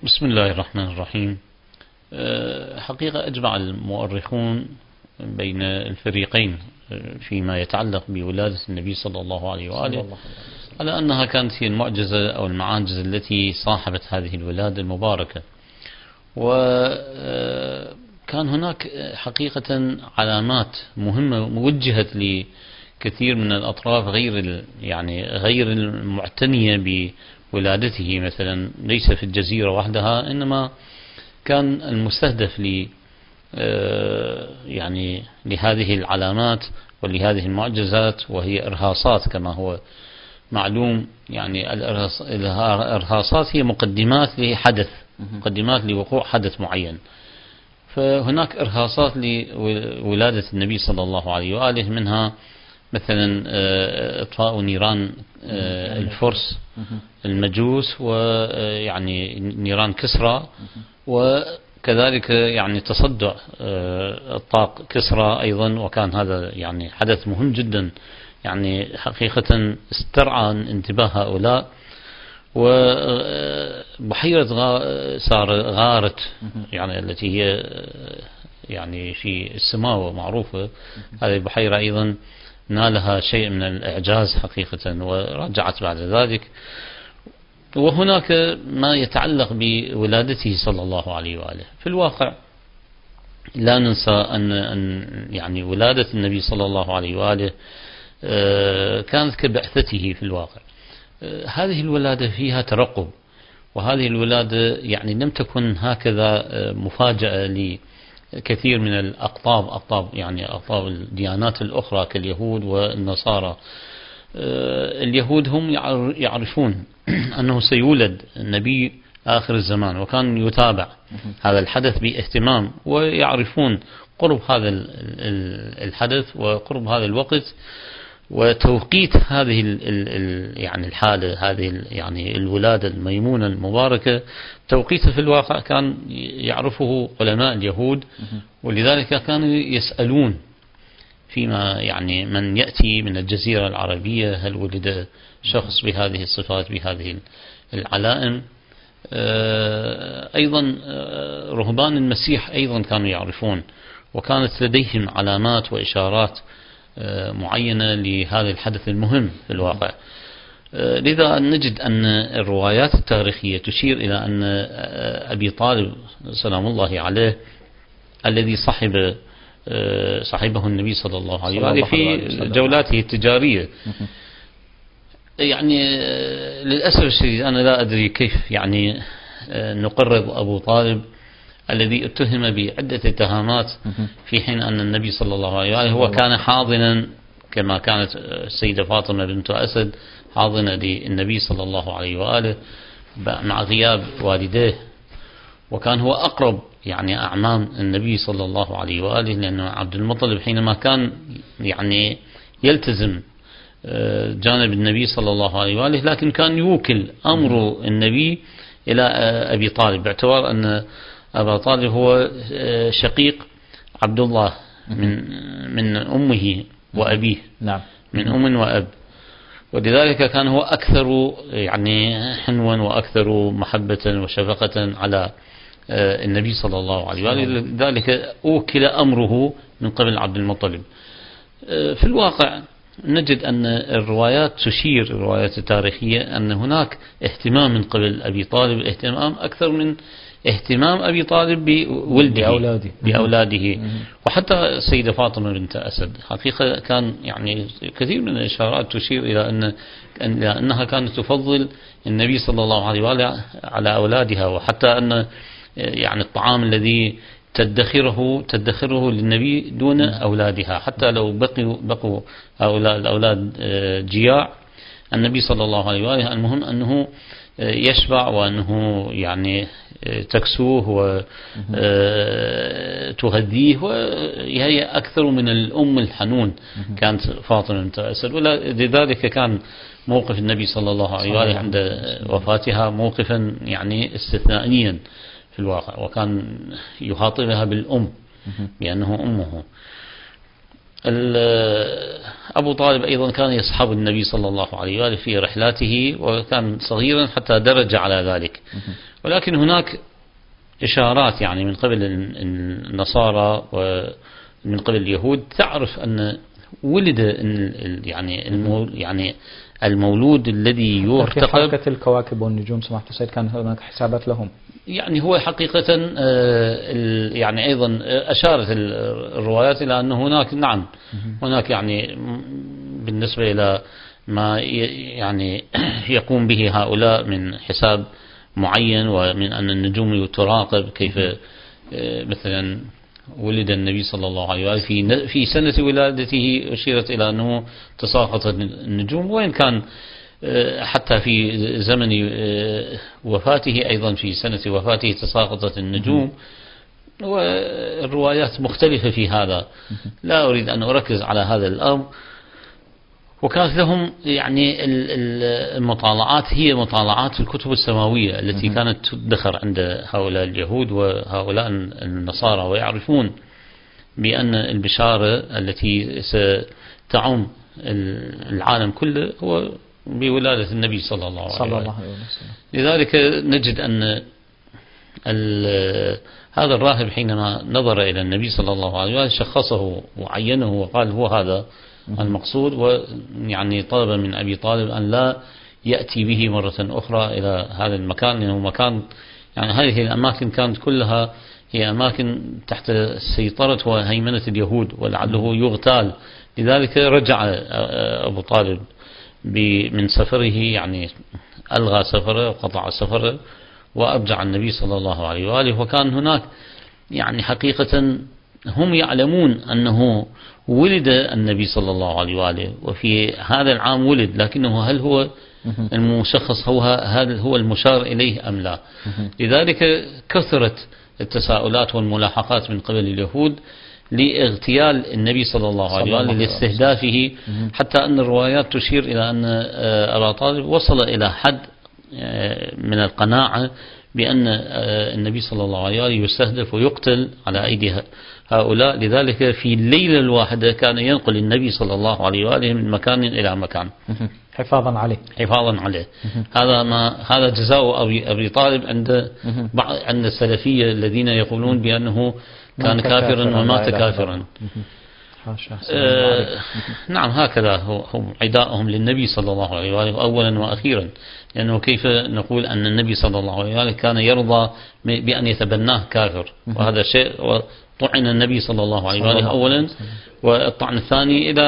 بسم الله الرحمن الرحيم. حقيقة أجمع المؤرخون بين الفريقين فيما يتعلق بولادة النبي صلى الله عليه وآله على أنها كانت هي المعجزة أو المعاجز التي صاحبت هذه الولادة المباركة. وكان هناك حقيقة علامات مهمة موجهت لكثير من الأطراف غير المعتنية بولادته، مثلا ليس في الجزيرة وحدها، إنما كان المستهدف لهذه العلامات ولهذه المعجزات، وهي إرهاصات كما هو معلوم. يعني الإرهاصات هي مقدمات لوقوع حدث معين. فهناك إرهاصات لولادة النبي صلى الله عليه وآله، منها مثلا إطفاء نيران الفرس المجوس، ويعني نيران كسرى، وكذلك يعني تصدع الطاق كسرى أيضا، وكان هذا يعني حدث مهم جدا، يعني حقيقة استرعى انتباه هؤلاء. وبحيرة غارت يعني التي هي يعني في السماوة معروفة، هذه البحيرة أيضا نالها شيء من الإعجاز حقيقة ورجعت بعد ذلك. وهناك ما يتعلق بولادته صلى الله عليه وآله. في الواقع لا ننسى أن يعني ولادة النبي صلى الله عليه وآله كانت كبعثته في الواقع. هذه الولادة فيها ترقب، وهذه الولادة يعني لم تكن هكذا مفاجأة لكثير من أقطاب الديانات الأخرى كاليهود والنصارى. اليهود هم يعرفون أنه سيولد النبي آخر الزمان، وكان يتابع هذا الحدث باهتمام، ويعرفون قرب هذا الحدث وقرب هذا الوقت وتوقيت هذه يعني الحالة، هذه يعني الولادة الميمونة المباركة. توقيتها في الواقع كان يعرفه علماء اليهود، ولذلك كانوا يسألون فيما يعني من يأتي من الجزيرة العربية هل ولد شخص بهذه الصفات بهذه العلائم. أيضا رهبان المسيح أيضا كانوا يعرفون، وكانت لديهم علامات وإشارات معينة لهذا الحدث المهم في الواقع. لذا نجد أن الروايات التاريخية تشير إلى أن أبي طالب سلام الله عليه الذي صحبه النبي صلى الله عليه وآله في جولاته التجارية، يعني للأسف الشديد أنا لا أدري كيف يعني نقرض أبو طالب الذي اتهم بعدة اتهامات، في حين أن النبي صلى الله عليه وآله هو كان حاضنا، كما كانت السيدة فاطمة بنت أسد حاضنة للنبي صلى الله عليه وآله مع غياب والديه، وكان هو أقرب يعني أعمام النبي صلى الله عليه وآله، لأن عبد المطلب حينما كان يعني يلتزم جانب النبي صلى الله عليه وآله، لكن كان يوكل أمر النبي إلى أبي طالب، باعتبار أن أبا طالب هو شقيق عبد الله من أمه وأبيه، نعم، من أم وأب، ولذلك كان هو أكثر يعني حنوا وأكثر محبة وشفقة على النبي صلى الله عليه وآله، لذلك أوكل أمره من قبل عبد المطلب. في الواقع نجد أن الروايات التاريخية أن هناك اهتمام من قبل أبي طالب، اهتمام أكثر من اهتمام أبي طالب بأولاده. وحتى السيدة فاطمة بنت أسد حقيقة كان يعني كثير من الإشارات تشير إلى أنها كانت تفضل النبي صلى الله عليه وآله على أولادها، وحتى أن يعني الطعام الذي تدخره للنبي دون أولادها، حتى لو بقوا هؤلاء الأولاد جياع، النبي صلى الله عليه وآله المهم أنه يشبع، وأنه يعني تكسوه وتهديه، وهي أكثر من الأم الحنون كانت فاطمة بنت أسد. ولذلك كان موقف النبي صلى الله عليه وآله عند وفاتها موقفا يعني استثنائيا في الواقع، وكان يخاطبها بالأم بأنه أمه. أبو طالب أيضا كان يصحب النبي صلى الله عليه وآله في رحلاته، وكان صغيرا حتى درج على ذلك، ولكن هناك إشارات يعني من قبل النصارى ومن قبل اليهود تعرف أن ولد يعني المولود الذي يرتقب في حركة الكواكب والنجوم سماحة السيد كان هناك حسابات لهم. يعني هو حقيقة يعني أيضا أشارت الروايات إلى أن هناك نعم هناك يعني بالنسبة إلى ما يعني يقوم به هؤلاء من حساب معين ومن أن النجوم تراقب كيف مثلا ولد النبي صلى الله عليه وآله في سنة ولادته أشيرت إلى أنه تساقطت النجوم، وإن كان حتى في زمن وفاته أيضا في سنة وفاته تساقطت النجوم، والروايات مختلفة في هذا. لا أريد أن أركز على هذا الأمر. وكانت لهم يعني المطالعات هي مطالعات الكتب السماوية التي كانت تدخر عند هؤلاء اليهود وهؤلاء النصارى، ويعرفون بأن البشارة التي ستعم العالم كله هو بولادة النبي صلى الله عليه وسلم. لذلك نجد أن هذا الراهب حينما نظر إلى النبي صلى الله عليه وسلم شخصه وعينه وقال هو هذا المقصود، ويعني طلب من أبي طالب أن لا يأتي به مرة أخرى إلى هذا المكان، لأنه مكان يعني هذه الأماكن كانت كلها هي أماكن تحت سيطرة وهيمنة اليهود ولعله يغتال. لذلك رجع أبو طالب من سفره، يعني ألغى سفره وقطع سفره وأرجع النبي صلى الله عليه وآله. وكان هناك يعني حقيقة هم يعلمون أنه ولد النبي صلى الله عليه وآله وفي هذا العام ولد، لكنه هل هو المشخص هذا هو المشار إليه أم لا؟ لذلك كثرت التساؤلات والملاحقات من قبل اليهود لاغتيال النبي صلى الله عليه وآله لاستهدافه، حتى أن الروايات تشير إلى أن أبا طالب وصل إلى حد من القناعة بأن النبي صلى الله عليه وآله يستهدف ويقتل على أيدي هؤلاء. لذلك في الليلة الواحدة كان ينقل النبي صلى الله عليه وآله من مكان إلى مكان حفاظا عليه. هذا جزاء أبي طالب عند السلفية الذين يقولون بأنه كان كافرا ومات كافرا. نعم هكذا هم عداءهم للنبي صلى الله عليه وآله أولا وأخيرا، لأنه كيف نقول أن النبي صلى الله عليه وآله كان يرضى بأن يتبناه كافر، وهذا شيء. وطعن النبي صلى الله عليه وآله أولا، والطعن الثاني إلى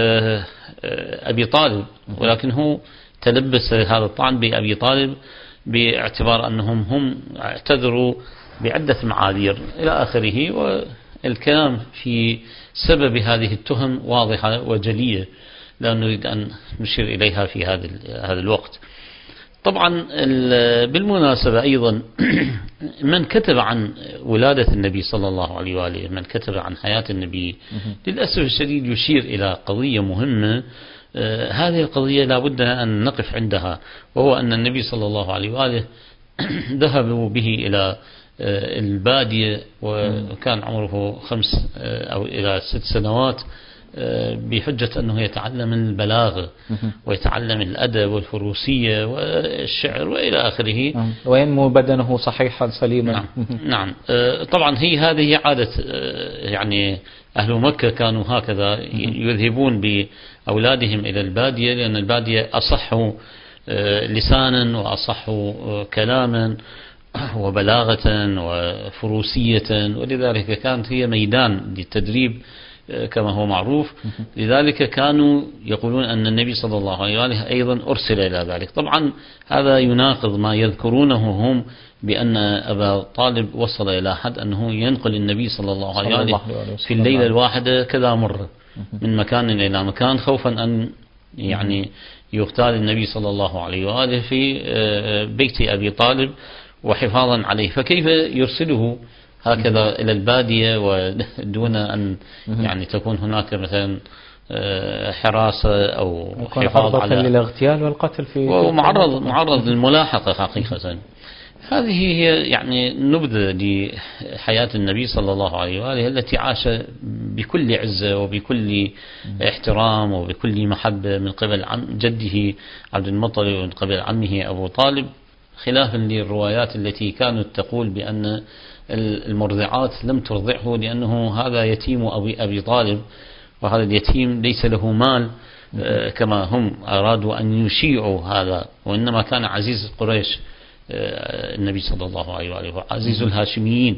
أبي طالب، ولكن هو تلبس هذا الطعن بأبي طالب باعتبار أنهم هم اعتذروا بعدة معاذير إلى آخره. والكلام في سبب هذه التهم واضحة وجلية، لا نريد أن نشير إليها في هذا الوقت. طبعا بالمناسبة أيضا من كتب عن ولادة النبي صلى الله عليه وآله، من كتب عن حياة النبي، للأسف الشديد يشير إلى قضية مهمة. هذه القضية لا بد أن نقف عندها، وهو أن النبي صلى الله عليه وآله ذهبوا به إلى البادية وكان عمره 5 أو إلى 6 سنوات، بحجة أنه يتعلم البلاغة ويتعلم الأدب والفروسية والشعر وإلى آخره، وينمو بدنه صحيحا سليما. نعم. طبعا هذه عادة يعني أهل مكة كانوا هكذا يذهبون بأولادهم إلى البادية، لأن البادية أصح لسانا وأصح كلاما وبلاغة وفروسية، ولذلك كانت هي ميدان للتدريب كما هو معروف. لذلك كانوا يقولون أن النبي صلى الله عليه وآله أيضا أرسل إلى ذلك. طبعا هذا يناقض ما يذكرونه هم بأن أبا طالب وصل إلى حد أنه ينقل النبي صلى الله عليه وآله في الليلة الواحدة كذا مرة من مكان إلى مكان، خوفا أن يعني يغتال النبي صلى الله عليه وآله في بيت أبي طالب وحفاظا عليه. فكيف يرسله هكذا إلى البادية ودون أن يعني تكون هناك مثلا حراسة أو حفاظ على للاغتيال والقتل في ومعرض للملاحقة حقيقة. هذه هي يعني نبذة لحياة النبي صلى الله عليه وآله التي عاش بكل عزة وبكل احترام وبكل محبة من قبل جده عبد المطلب ومن قبل عمه أبو طالب. خلافا للروايات التي كانت تقول بأن المرضعات لم ترضعه لأنه هذا يتيم أبي طالب، وهذا اليتيم ليس له مال كما هم أرادوا أن يشيعوا هذا، وإنما كان عزيز قريش النبي صلى الله عليه وآله عزيز الهاشميين،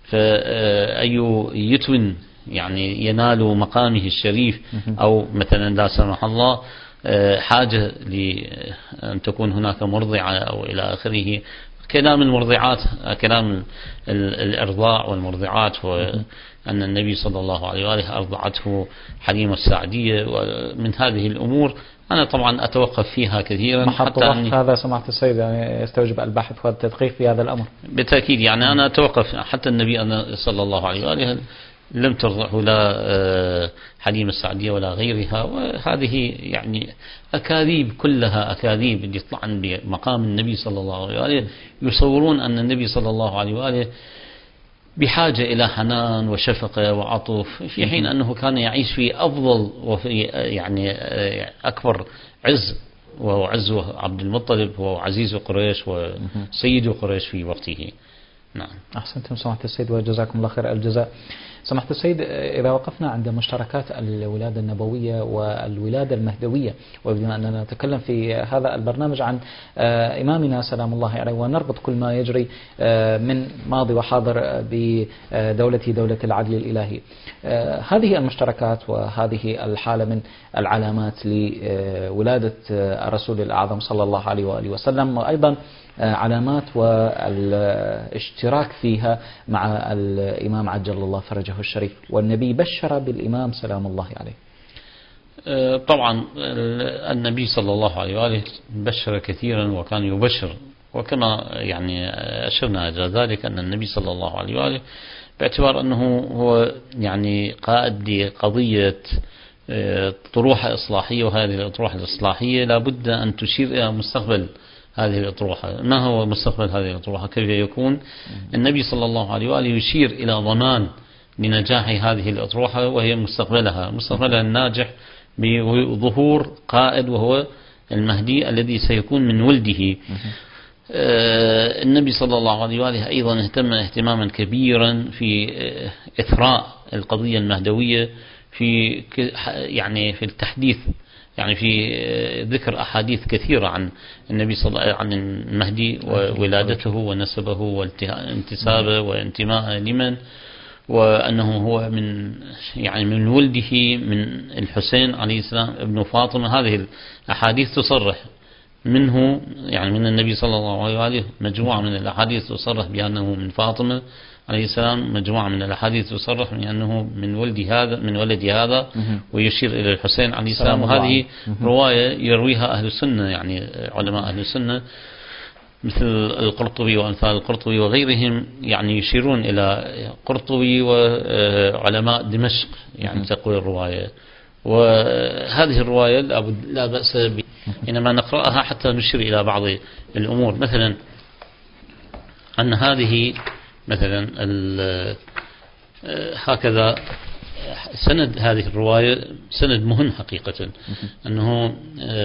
فأي يتم يعني ينال مقامه الشريف أو مثلا لا سمح الله حاجة لأن تكون هناك مرضعة أو إلى آخره. كلام المرضعات كلام الإرضاع والمرضعات، وأن النبي صلى الله عليه وآله أرضعته حليمة السعدية، ومن هذه الأمور أنا طبعا أتوقف فيها كثيرا. حتى هذا سمعت السيد يعني يستوجب البحث والتدقيق في هذا الأمر بالتأكيد. يعني أنا أتوقف حتى النبي صلى الله عليه وآله لم ترضعه لا حليمة السعدية ولا غيرها، وهذه يعني أكاذيب، كلها أكاذيب يطلعن بمقام النبي صلى الله عليه وآله، يصورون أن النبي صلى الله عليه وآله بحاجة إلى حنان وشفقة وعطف، في حين أنه كان يعيش في أفضل وفي يعني أكبر عز، وهو عز عبد المطلب، وهو عزيز قريش وسيد قريش في وقته. نعم. أحسنتم سماحة السيد وجزاكم الله خير الجزاء. سماحة السيد، إذا وقفنا عند مشتركات الولادة النبوية والولادة المهدوية، وبما أننا نتكلم في هذا البرنامج عن إمامنا سلام الله عليه، ونربط كل ما يجري من ماضي وحاضر بدولته دولة العدل الإلهي، هذه المشتركات وهذه الحالة من العلامات لولادة الرسول الأعظم صلى الله عليه وآله وسلم، وأيضا علامات والاشتراك فيها مع الإمام عجل الله فرجه الشريف، والنبي بشر بالإمام سلام الله عليه. طبعا النبي صلى الله عليه وآله بشر كثيرا وكان يبشر، وكما يعني أشرنا إلى ذلك أن النبي صلى الله عليه وآله باعتبار أنه هو يعني قائد لقضية طروحة إصلاحية، وهذه الأطروحة الإصلاحية لابد أن تشير إلى مستقبل هذه الأطروحة. ما هو مستقبل هذه الأطروحة؟ كيف يكون؟ النبي صلى الله عليه وآله يشير إلى ضمان لنجاح هذه الأطروحة، وهي مستقبلها الناجح بظهور قائد وهو المهدي الذي سيكون من ولده. النبي صلى الله عليه وآله أيضا اهتم اهتماما كبيرا في إثراء القضية المهدوية في يعني في التحديث، يعني في ذكر أحاديث كثيرة عن النبي عن المهدي وولادته ونسبه وانتسابه وانتماءه لمن، وأنه هو من ولده من الحسين عليه السلام ابن فاطمة. هذه الأحاديث تصرح منه، يعني من النبي صلى الله عليه وآله مجموعة من الأحاديث تصرح بأنه من فاطمة عليه السلام، مجموعة من الأحاديث تصرح بأنه من ولد هذا ويشير إلى الحسين عليه السلام. وهذه رواية يرويها أهل السنة، يعني علماء أهل السنة مثل القرطبي وأمثال القرطبي وغيرهم، يعني يشيرون إلى قرطبي وعلماء دمشق يعني تقوي الرواية. وهذه الرواية لا بأس إنما نقرأها حتى نشير إلى بعض الأمور، مثلا أن هذه مثلا هكذا سند هذه الرواية سند مهم حقيقة، أنه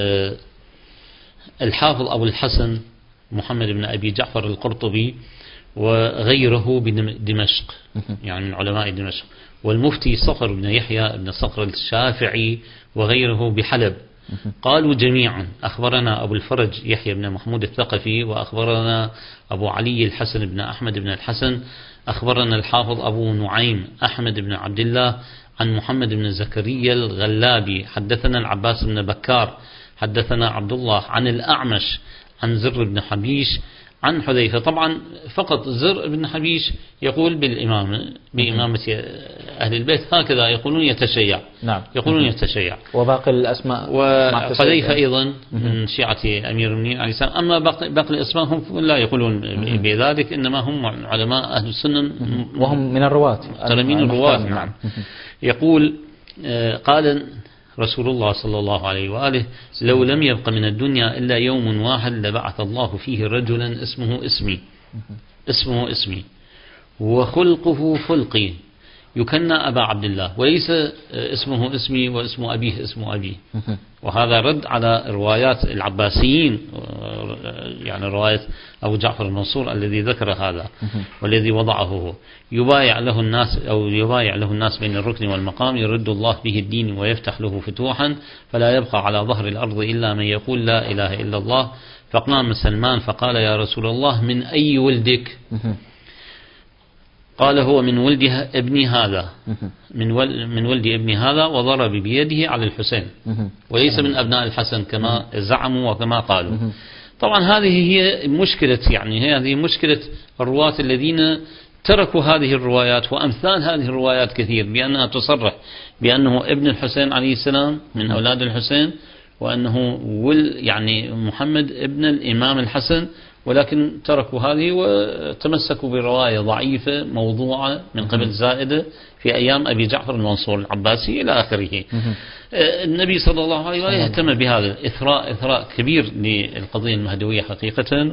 الحافظ أبو الحسن محمد بن أبي جعفر القرطبي وغيره بدمشق، يعني من علماء دمشق، والمفتي صقر بن يحيى بن صقر الشافعي وغيره بحلب، قالوا جميعا أخبرنا أبو الفرج يحيى بن محمود الثقفي، وأخبرنا أبو علي الحسن بن أحمد بن الحسن، أخبرنا الحافظ أبو نعيم أحمد بن عبد الله عن محمد بن زكريا الغلابي، حدثنا العباس بن بكار، حدثنا عبد الله عن الأعمش عن زر بن حبيش عن حذيفة. طبعا فقط زر بن حبيش يقول بإمامة أهل البيت، هكذا يقولون يتشيع. نعم. يقولون يتشيع. وباقي الأسماء وحذيفة أيضا من شيعة أمير المؤمنين عليه السلام. أما باقي الأسماء هم لا يقولون بذلك، إنما هم علماء أهل السنة وهم من الرواة من الرواة. نعم. يقول قال رسول الله صلى الله عليه وآله: لو لم يبق من الدنيا إلا يوم واحد لبعث الله فيه رجلا اسمه اسمي وخلقه خلقي، يكنى أبا عبد الله، وليس اسمه اسمي واسم أبيه اسم أبيه. وهذا رد على روايات العباسيين، يعني رواية أبو جعفر المنصور الذي ذكر هذا والذي وضعه هو. يبايع له الناس، أو يبايع له الناس بين الركن والمقام، يرد الله به الدين ويفتح له فتوحا، فلا يبقى على ظهر الأرض إلا من يقول لا إله إلا الله. فقام سلمان فقال يا رسول الله من أي ولدك؟ قال هو من ولد ابني هذا، من ولد ابني هذا، وضرب بيده على الحسين، وليس من أبناء الحسن كما زعموا وكما قالوا. طبعا هذه هي مشكلة، يعني هذه مشكلة الرواة الذين تركوا هذه الروايات وأمثال هذه الروايات كثير، بأنها تصرح بأنه ابن الحسين عليه السلام من أولاد الحسين، وأنه يعني محمد ابن الإمام الحسن، ولكن تركوا هذه وتمسكوا برواية ضعيفة موضوعة من قبل زائدة في أيام أبي جعفر المنصور العباسي إلى آخره. النبي صلى الله عليه وسلم اهتم بهذا إثراء كبير للقضية المهدوية حقيقة،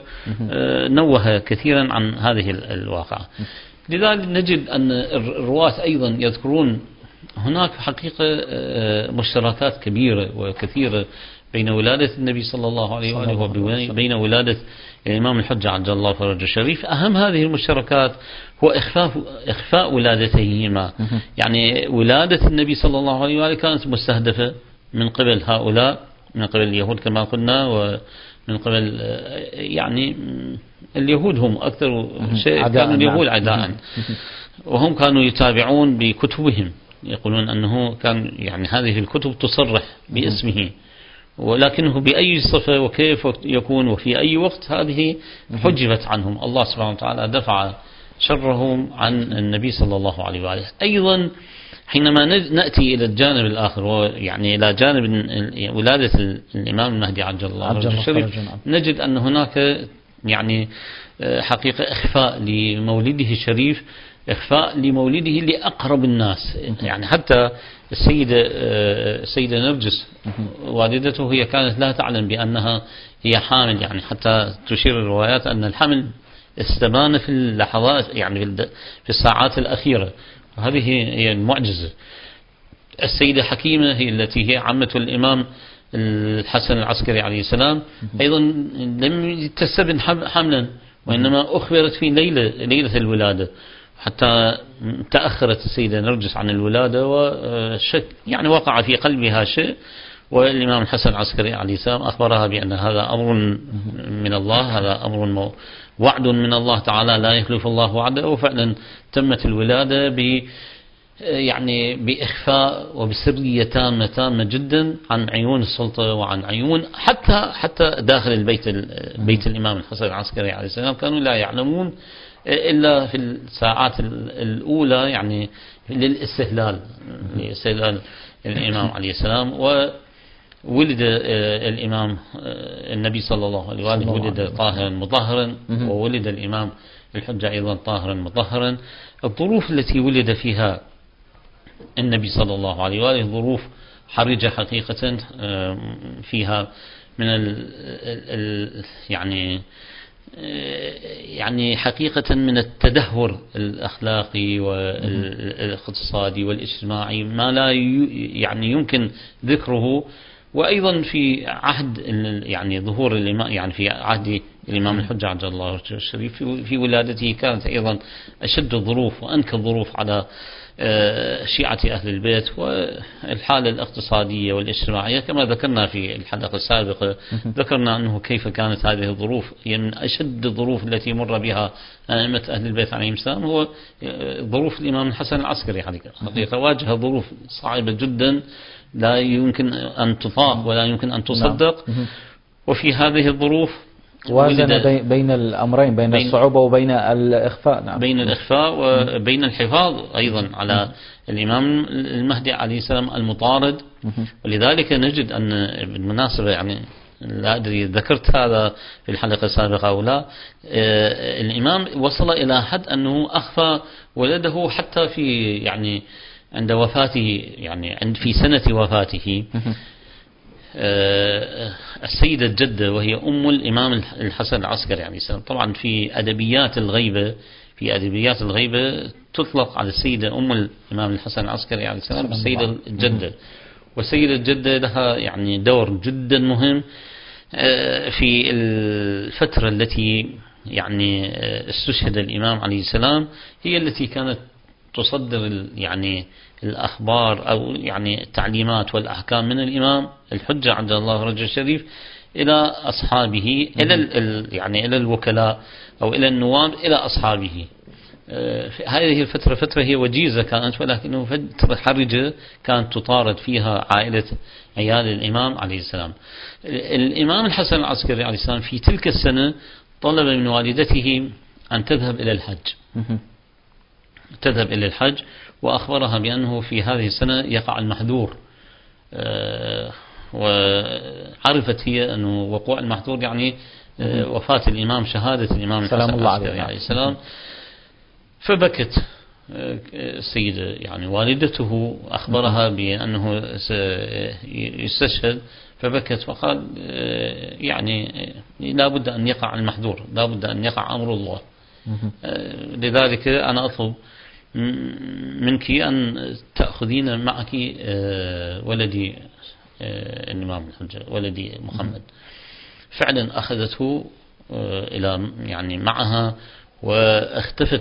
ونوه كثيرا عن هذه الواقعة. لذلك نجد أن الرواة أيضا يذكرون هناك حقيقة مشتركات كبيرة وكثيرة بين ولادة النبي صلى الله عليه وآله وبين ولادة الإمام الحجة عجل الله فرجه الشريف. أهم هذه المشتركات هو إخفاء ولادتهما. يعني ولادة النبي صلى الله عليه وآله كانت مستهدفة من قبل هؤلاء، من قبل اليهود كما قلنا، ومن قبل يعني اليهود هم أكثر شيء كانوا اليهود عداء، وهم كانوا يتابعون بكتبهم، يقولون أنه كان يعني هذه الكتب تصرح باسمه، ولكنه بأي صفة وكيف يكون وفي أي وقت هذه حجبت عنهم. الله سبحانه وتعالى دفع شرهم عن النبي صلى الله عليه وآله. أيضا حينما نأتي إلى الجانب الآخر، يعني إلى جانب ولادة الإمام المهدي عجل الله فرجه الشريف، نجد أن هناك يعني حقيقة إخفاء لمولده الشريف، إخفاء لمولده لأقرب الناس. يعني حتى السيدة نرجس والدته هي كانت لا تعلم بأنها هي حامل، يعني حتى تشير الروايات أن الحمل استبان في اللحظات، يعني في الساعات الأخيرة، وهذه هي المعجزة. السيدة حكيمة هي التي هي عمة الإمام الحسن العسكري عليه السلام، أيضا لم تستبن حملا، وإنما أخبرت في ليلة الولادة، حتى تأخرت السيدة نرجس عن الولادة، وشك يعني وقع في قلبها شيء، والإمام الحسن العسكري عليه السلام أخبرها بأن هذا أمر من الله، هذا أمر وعد من الله تعالى لا يخلف الله وعده. وفعلا تمت الولادة يعني بإخفاء وبسرية تامة جدا عن عيون السلطة وعن عيون حتى داخل بيت الإمام الحسن العسكري عليه السلام، كانوا لا يعلمون إلا في الساعات الأولى، يعني للاستهلال الإمام عليه السلام. وولد الإمام النبي صلى الله عليه وآله ولد طاهرا مطهرا، وولد الإمام الحجة أيضا طاهرا مطهرا. الظروف التي ولد فيها النبي صلى الله عليه وآله ظروف حرجة حقيقة، فيها من يعني حقيقة من التدهور الأخلاقي والاقتصادي والاجتماعي ما لا يعني يمكن ذكره. وأيضا في عهد يعني ظهور الإمام، يعني في عهد الإمام الحجة عجل الله الشريف في ولادته كانت أيضا أشد الظروف وأنكى الظروف على شيعة أهل البيت، والحالة الاقتصادية والاجتماعية كما ذكرنا في الحلقة السابقة. ذكرنا أنه كيف كانت هذه الظروف، هي من أشد الظروف التي مر بها أئمة أهل البيت عليهم السلام، هو ظروف الإمام الحسن العسكري. حقيقة واجه ظروف صعبة جدا لا يمكن أن تطاق ولا يمكن أن تصدق. وفي هذه الظروف وازن بين الأمرين، بين الصعوبة وبين الإخفاء. نعم. بين الإخفاء وبين الحفاظ أيضا على الإمام المهدي عليه السلام المطارد. ولذلك نجد أن بالمناسبة، يعني لا أدري ذكرت هذا في الحلقة السابقة أو لا، الإمام وصل إلى حد أنه أخفى ولده حتى في يعني عند وفاته، يعني في سنة وفاته السيدة الجدة وهي أم الإمام الحسن العسكري عليه السلام. طبعا في أدبيات الغيبة تطلق على السيدة أم الإمام الحسن العسكري عليه السلام السيدة الجدة. والسيدة الجدة لها يعني دور جدا مهم في الفترة التي يعني استشهد الإمام عليه السلام، هي التي كانت تصدر يعني الأخبار أو يعني التعليمات والأحكام من الإمام الحجة عجل الله فرجه الشريف إلى أصحابه، إلى يعني إلى الوكلاء أو إلى النواب إلى أصحابه. هذه الفترة فترة هي وجيزة كانت، ولكنه فترة حرجة كانت تطارد فيها عيال الإمام عليه السلام. الإمام الحسن العسكري عليه السلام في تلك السنة طلب من والدته أن تذهب إلى الحج، وأخبرها بأنه في هذه السنة يقع المحذور، وعرفت هي أنه وقوع المحذور يعني وفاة الإمام، شهادة الإمام الحسن العسكري عليه السلام. فبكت السيدة يعني والدته، أخبرها بأنه سيستشهد، فبكت وقال يعني لا بد أن يقع المحذور، لا بد أن يقع أمر الله. لذلك أنا أطلب منك أن تأخذين معك ولدي الإمام الحجة، ولدي محمد. فعلا أخذته إلى يعني معها، واختفت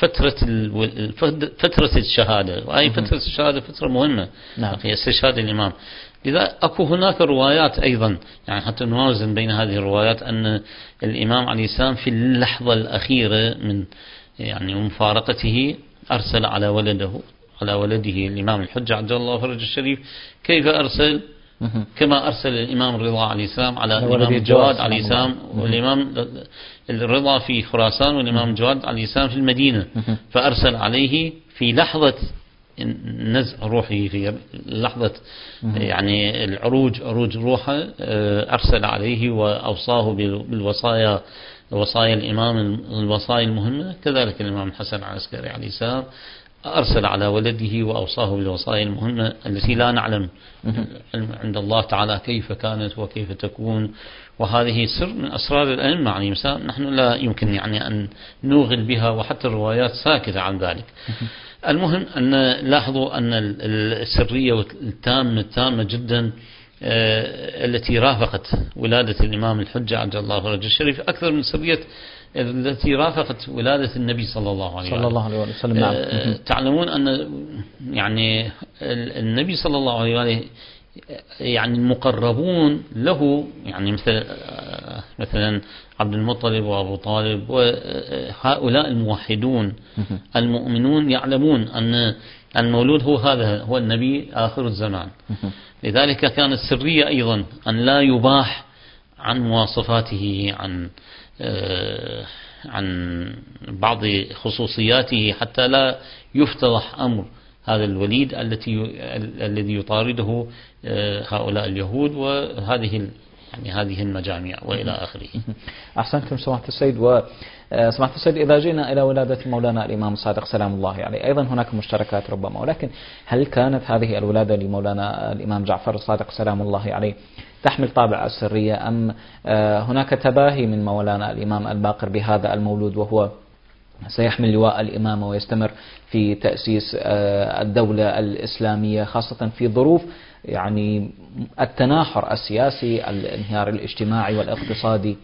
فترة الشهادة، وهي فترة الشهادة فترة مهمة في استشهاد الإمام. لذا أكو هناك روايات أيضا يعني حتى نوازن بين هذه الروايات أن الإمام عليه السلام في اللحظة الأخيرة من يعني مفارقته أرسل على ولده الإمام الحجة عجل الله فرجه الشريف. كيف أرسل؟ كما أرسل الإمام الرضا عليه السلام على الإمام الجواد عليه السلام، والإمام الرضا في خراسان والإمام الجواد عليه السلام في المدينة، فأرسل عليه في لحظة نزع روحه، في لحظة يعني عروج روحه، أرسل عليه وأوصاه بالوصايا، وصايا الإمام، الوصايا المهمة. كذلك الإمام الحسن العسكري عليه السلام أرسل على ولده وأوصاه بالوصايا المهمة التي لا نعلم عند الله تعالى كيف كانت وكيف تكون، وهذه سر من أسرار الأئمة عليه السلام، نحن لا يمكن يعني أن نوغل بها، وحتى الروايات ساكتة عن ذلك. المهم أن لاحظوا أن السرية التامة جدا التي رافقت ولادة الإمام الحجة عجل الله فرجه الشريف أكثر من سرية التي رافقت ولادة النبي صلى الله عليه وسلم. نعم. تعلمون أن يعني النبي صلى الله عليه وسلم يعني المقربون له، يعني مثلا عبد المطلب وأبو طالب وهؤلاء الموحدون المؤمنون يعلمون أن المولود هو النبي آخر الزمان. لذلك كانت السرية أيضا أن لا يباح عن مواصفاته، عن بعض خصوصياته، حتى لا يفتضح أمر هذا الوليد الذي يطارده هؤلاء اليهود وهذه هذه المجامع وإلى آخره. أحسنتم سماحة السيد. وسماحة السيد إذا جينا إلى ولادة مولانا الإمام الصادق سلام الله عليه، أيضا هناك مشتركات ربما، ولكن هل كانت هذه الولادة لمولانا الإمام جعفر الصادق سلام الله عليه تحمل طابع السرية، أم هناك تباهي من مولانا الإمام الباقر بهذا المولود، وهو سيحمل لواء الإمامة ويستمر في تأسيس الدولة الإسلامية، خاصة في ظروف يعني التناحر السياسي، الانهيار الاجتماعي والاقتصادي؟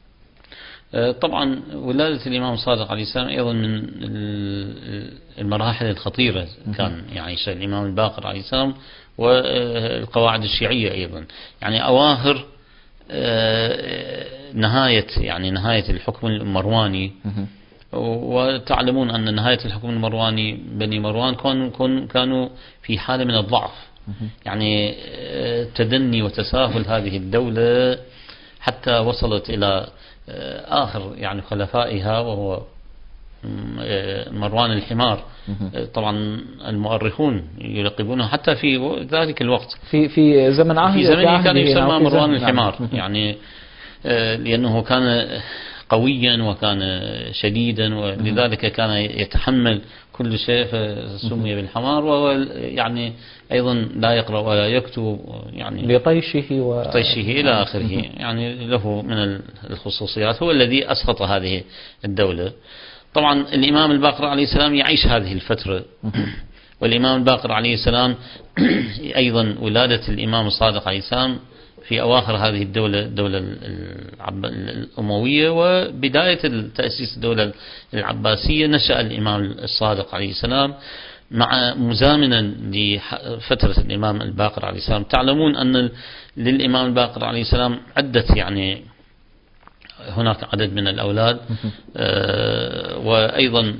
طبعا ولادة الإمام الصادق عليه السلام أيضا من المراحل الخطيرة كان يعيشها الإمام الباقر عليه السلام، والقواعد الشيعية أيضا، يعني أواخر نهاية الحكم المرواني. وتعلمون أن نهاية الحكم المرواني بني مروان كانوا في حالة من الضعف، يعني تدني وتساهل هذه الدولة حتى وصلت إلى آخر يعني خلفائها، وهو مروان الحمار. طبعا المؤرخون يلقبونه حتى في ذلك الوقت في زمنه كان يسمى مروان الحمار، يعني لأنه كان قويا وكان شديدا، ولذلك كان يتحمل كل شيء فسمي بالحمار. وهو يعني أيضا لا يقرأ ولا يكتب، يعني لطيشه إلى آخره، يعني له من الخصوصيات، هو الذي أسقط هذه الدولة. طبعا الإمام الباقر عليه السلام يعيش هذه الفترة، والإمام الباقر عليه السلام أيضا ولادة الإمام الصادق عليه السلام في أواخر هذه الدولة الأموية وبداية تأسيس الدولة العباسية. نشأ الإمام الصادق عليه السلام مع مزامنا لفترة الإمام الباقر عليه السلام. تعلمون أن للإمام الباقر عليه السلام عدة يعني هناك عدد من الأولاد، وأيضا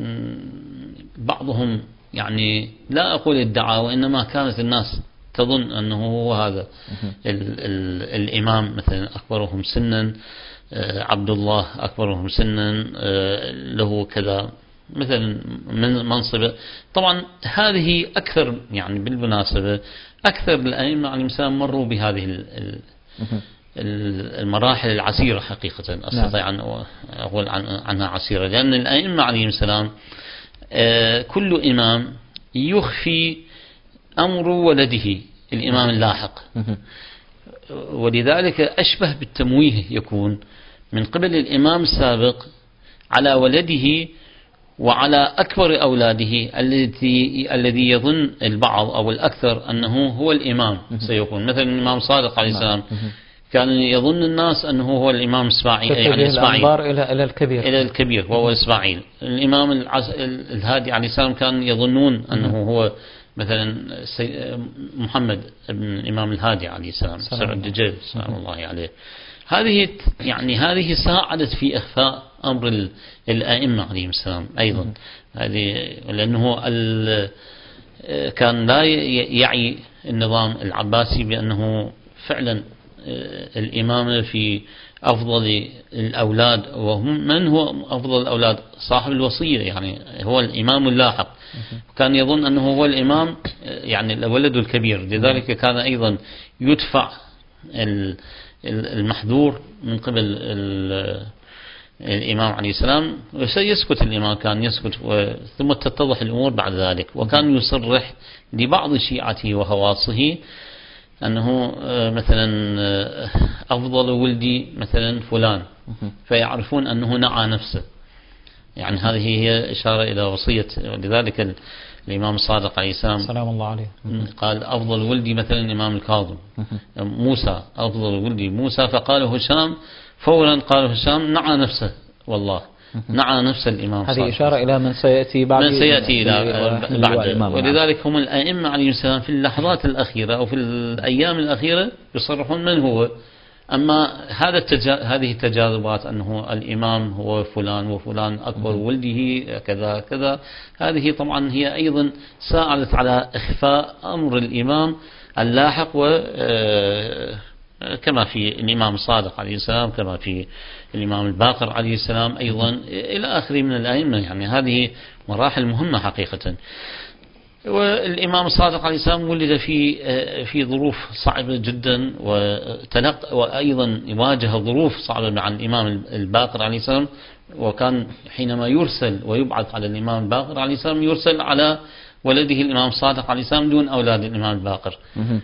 بعضهم يعني لا أقول ادعى، وإنما كانت الناس تظن أنه هو هذا الإمام. مثلا أكبرهم سنا عبد الله، أكبرهم سنا له كذا مثلا من منصبه. طبعا هذه أكثر يعني بالمناسبة أكثر الأئمة عليهم السلام مروا بهذه المراحل العسيرة حقيقة. أستطيع أن أقول عنها عسيرة، لأن الأئمة عليهم السلام كل إمام يخفي أمر ولده الإمام اللاحق، ولذلك أشبه بالتمويه يكون من قبل الإمام السابق على ولده وعلى أكبر أولاده الذي يظن البعض أو الأكثر أنه هو الإمام سيكون. مثلا الإمام صادق عليه السلام كان يظن الناس أنه هو الإمام إسماعيل، يعني إسماعيل إلى الكبير وهو إسماعيل. الإمام الهادي عليه السلام كان يظنون أنه هو مثلا محمد بن الإمام الهادي عليه السلام سر الدجال سلام الله عليه. هذه ساعدت في إخفاء أمر الأئمة عليهم السلام أيضا. هذه لأنه كان لا يعي النظام العباسي بأنه فعلا الإمامة في أفضل الأولاد. وهم من هو أفضل الأولاد؟ صاحب الوصية، يعني هو الإمام اللاحق. كان يظن أنه هو الإمام يعني الولد الكبير، لذلك كان أيضا يدفع المحذور من قبل الإمام عليه السلام، وسيسكت الإمام، كان يسكت ثم تتضح الأمور بعد ذلك. وكان يصرح لبعض شيعته وخواصه أنه مثلا أفضل ولدي مثلا فلان، فيعرفون أنه نعى نفسه. يعني هذه هي إشارة إلى وصية. لذلك الإمام الصادق عليه السلام سلام الله عليه قال أفضل ولدي مثلا الإمام الكاظم، موسى أفضل ولدي موسى، فقال هشام فورا قال هشام نعى نفسه، والله نعى نفس الإمام. هذه إشارة إلى من سيأتي بعد، بعد. ولذلك هم الأئمة عليهم السلام في اللحظات الأخيرة أو في الأيام الأخيرة يصرحون من هو. أما هذه التجاذبات أنه الإمام هو فلان وفلان أكبر ولده كذا كذا، هذه طبعا هي أيضا ساعدت على إخفاء أمر الإمام اللاحق، كما في الإمام الصادق عليه السلام، كما في الإمام الباقر عليه السلام أيضا إلى آخره من الأئمة. يعني هذه مراحل مهمة حقيقة. والإمام الصادق عليه السلام ولد في ظروف صعبة جدا، وأيضا واجه ظروف صعبة مع الإمام الباقر عليه السلام. وكان حينما يرسل ويبعث على الإمام الباقر عليه السلام يرسل على ولده الإمام الصادق عليه السلام دون أولاد الإمام الباقر،